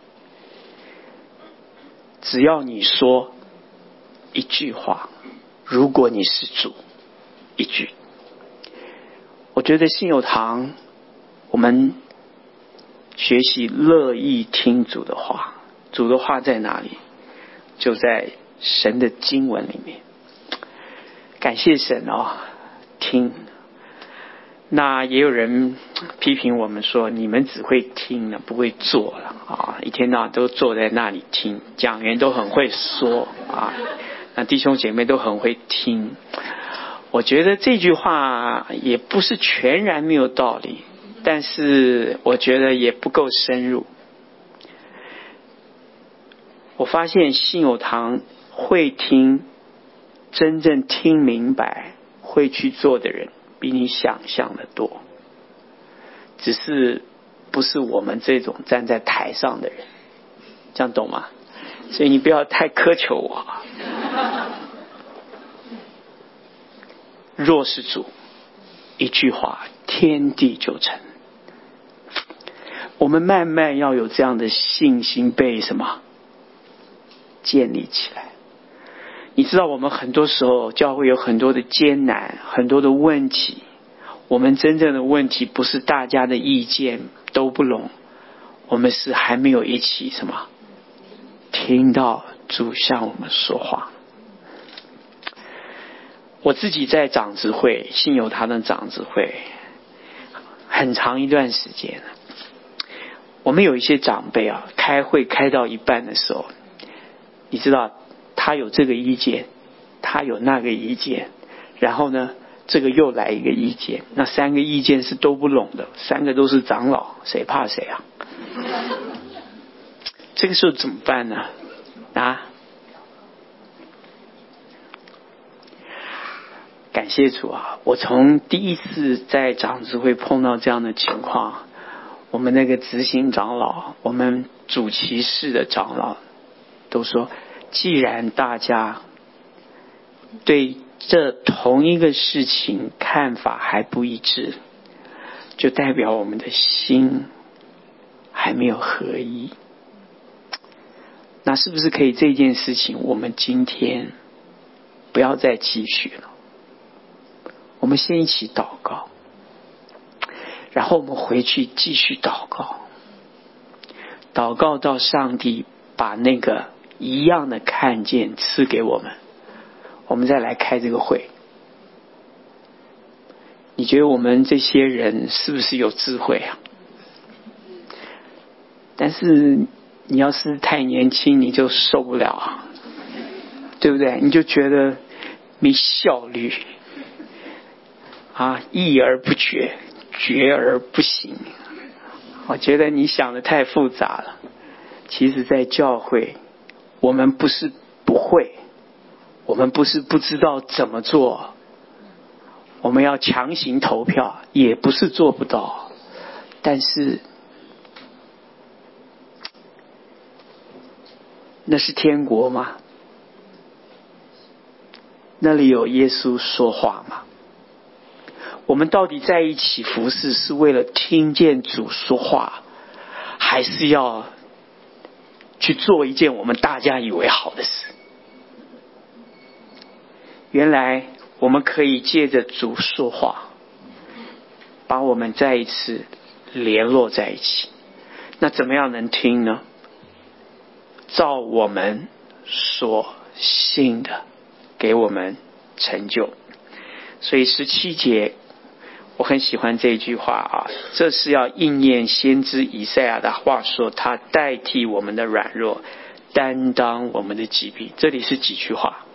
只要你说一句话，如果你是主，一句。我觉得信友堂我们学习乐意听主的话，主的话在哪里？就在神的经文里面。感谢神哦，听。那也有人批评我们说，你们只会听了，不会做了啊！一天到晚都坐在那里听，讲员都很会说啊，那弟兄姐妹都很会听。我觉得这句话也不是全然没有道理，但是我觉得也不够深入。我发现信友堂会听，真正听明白，会去做的人比你想象的多，只是不是我们这种站在台上的人，这样懂吗？所以你不要太苛求我。若是主，一句话，天地就成。我们慢慢要有这样的信心被什么建立起来。你知道我们很多时候教会有很多的艰难，很多的问题，我们真正的问题不是大家的意见都不拢，我们是还没有一起什么听到主向我们说话。我自己在长执会，信友堂的长执会很长一段时间，我们有一些长辈啊，开会开到一半的时候， 你知道他有这个意见，他有那个意见，然后呢这个又来一个意见，那三个意见是都不拢的，三个都是长老，谁怕谁啊？这个时候怎么办呢？啊？感谢主啊！我从第一次在长子会碰到这样的情况，我们那个执行长老，我们主骑士的长老都说，既然大家对这同一个事情看法还不一致，就代表我们的心还没有合一。那是不是可以这件事情我们今天不要再继续了？我们先一起祷告，然后我们回去继续祷告，祷告到上帝把那个一样的看见赐给我们，我们再来开这个会。你觉得我们这些人是不是有智慧啊？但是你要是太年轻你就受不了啊，对不对？你就觉得没效率啊，议而不决，决而不行。我觉得你想的太复杂了。其实在教会我们不是不会，我们不是不知道怎么做，我们要强行投票也不是做不到，但是那是天国吗？那里有耶稣说话吗？我们到底在一起服侍是为了听见主说话，还是要去做一件我们大家以为好的事？原来我们可以借着主说话把我们再一次联络在一起。那怎么样能听呢？照我们所信的给我们成就。所以十七节我很喜欢这句话啊，这是要应验先知以赛亚的话说，他代替我们的软弱，担当我们的疾病。这里是几句话？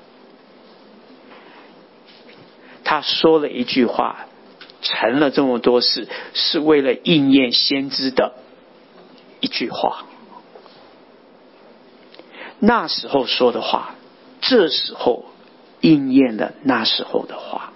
他说了一句话，成了这么多事，是为了应验先知的一句话。那时候说的话，这时候应验了那时候的话。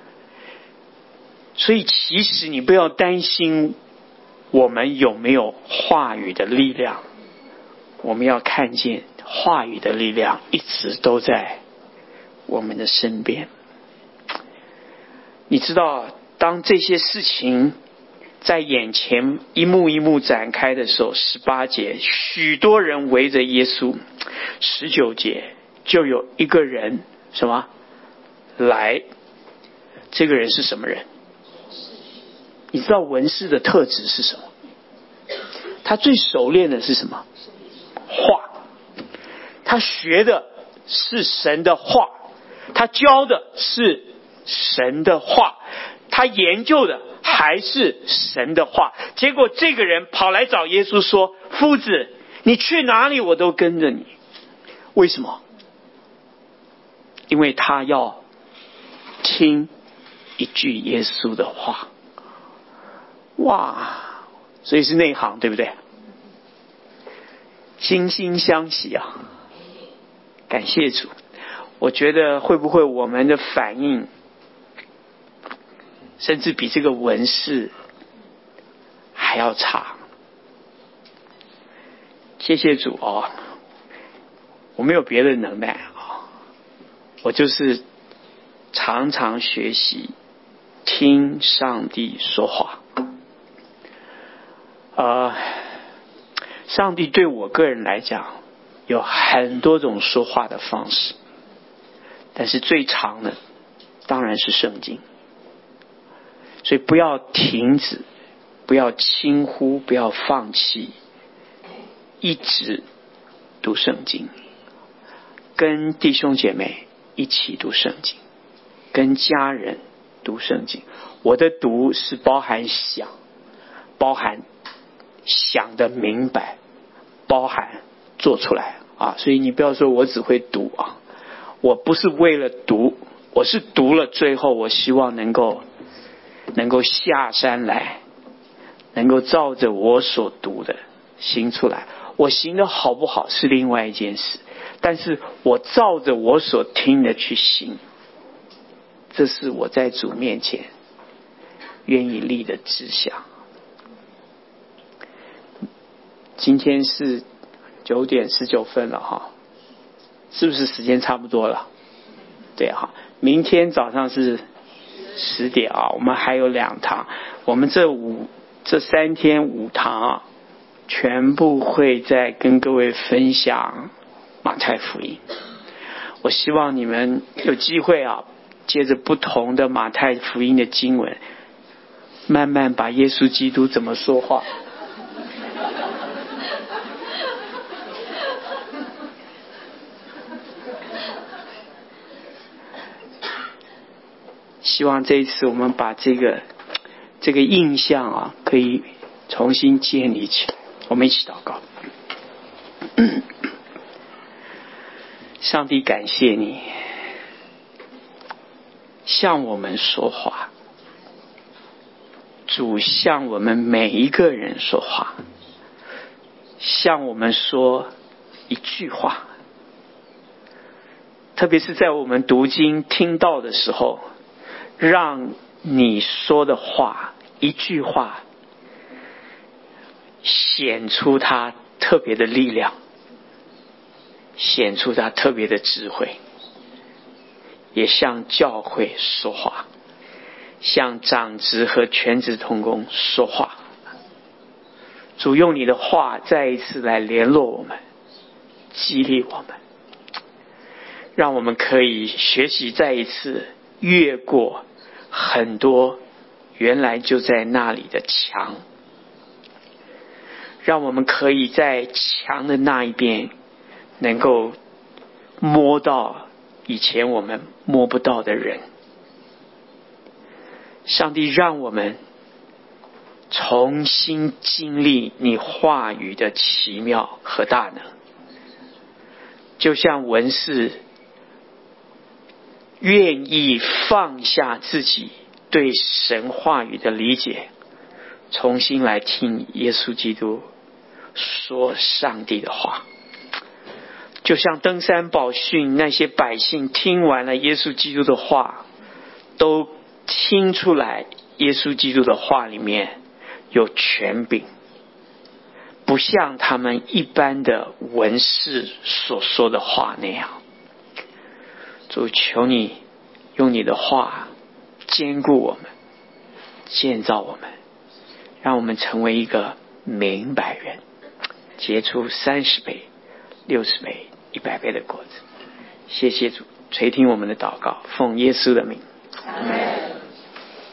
所以其实你不要担心我们有没有话语的力量，我们要看见话语的力量一直都在我们的身边。你知道当这些事情在眼前一幕一幕展开的时候，十八节许多人围着耶稣，十九节就有一个人什么来，这个人是什么人？你知道文士的特质是什么？他最熟练的是什么？话。他学的是神的话，他教的是神的话，他研究的还是神的话。结果这个人跑来找耶稣说，夫子，你去哪里我都跟着你。为什么？因为他要听一句耶稣的话。哇，所以是内行，对不对？惺惺相惜啊，感谢主。我觉得会不会我们的反应甚至比这个文士还要差？谢谢主哦，我没有别的能耐啊，我就是常常学习听上帝说话。呃，上帝对我个人来讲有很多种说话的方式，但是最长的当然是圣经。所以不要停止，不要轻忽，不要放弃，一直读圣经，跟弟兄姐妹一起读圣经，跟家人读圣经。我的读是包含想，包含想的明白，包含做出来。 啊，所以你不要说我只会读啊，我不是为了读，我是读了最后我希望能够能够下山来，能够照着我所读的行出来。我行的好不好是另外一件事，但是我照着我所听的去行，这是我在主面前愿意立的志向。今天是九点十九分了哈，是不是时间差不多了？对哈，明天早上是十点啊，我们还有两堂，我们这五这三天五堂啊，全部会再跟各位分享马太福音。我希望你们有机会啊，借着不同的马太福音的经文，慢慢把耶稣基督怎么说话。希望这一次我们把这个这个印象啊，可以重新建立起来。我们一起祷告。上帝，感谢你向我们说话，主向我们每一个人说话，向我们说一句话，特别是在我们读经听到的时候，让你说的话一句话显出它特别的力量，显出它特别的智慧，也向教会说话，向长职和全职同工说话。主用你的话再一次来联络我们，激励我们，让我们可以学习再一次越过很多原来就在那里的墙，让我们可以在墙的那一边能够摸到以前我们摸不到的人。上帝，让我们重新经历你话语的奇妙和大能，就像文士愿意放下自己对神话语的理解，重新来听耶稣基督说上帝的话。就像登山宝训那些百姓听完了耶稣基督的话，都听出来耶稣基督的话里面有权柄，不像他们一般的文士所说的话那样。主，求你用你的话坚固我们，建造我们，让我们成为一个明白人，结出三十倍、六十倍、一百倍的果子。谢谢主垂听我们的祷告，奉耶稣的名，阿们。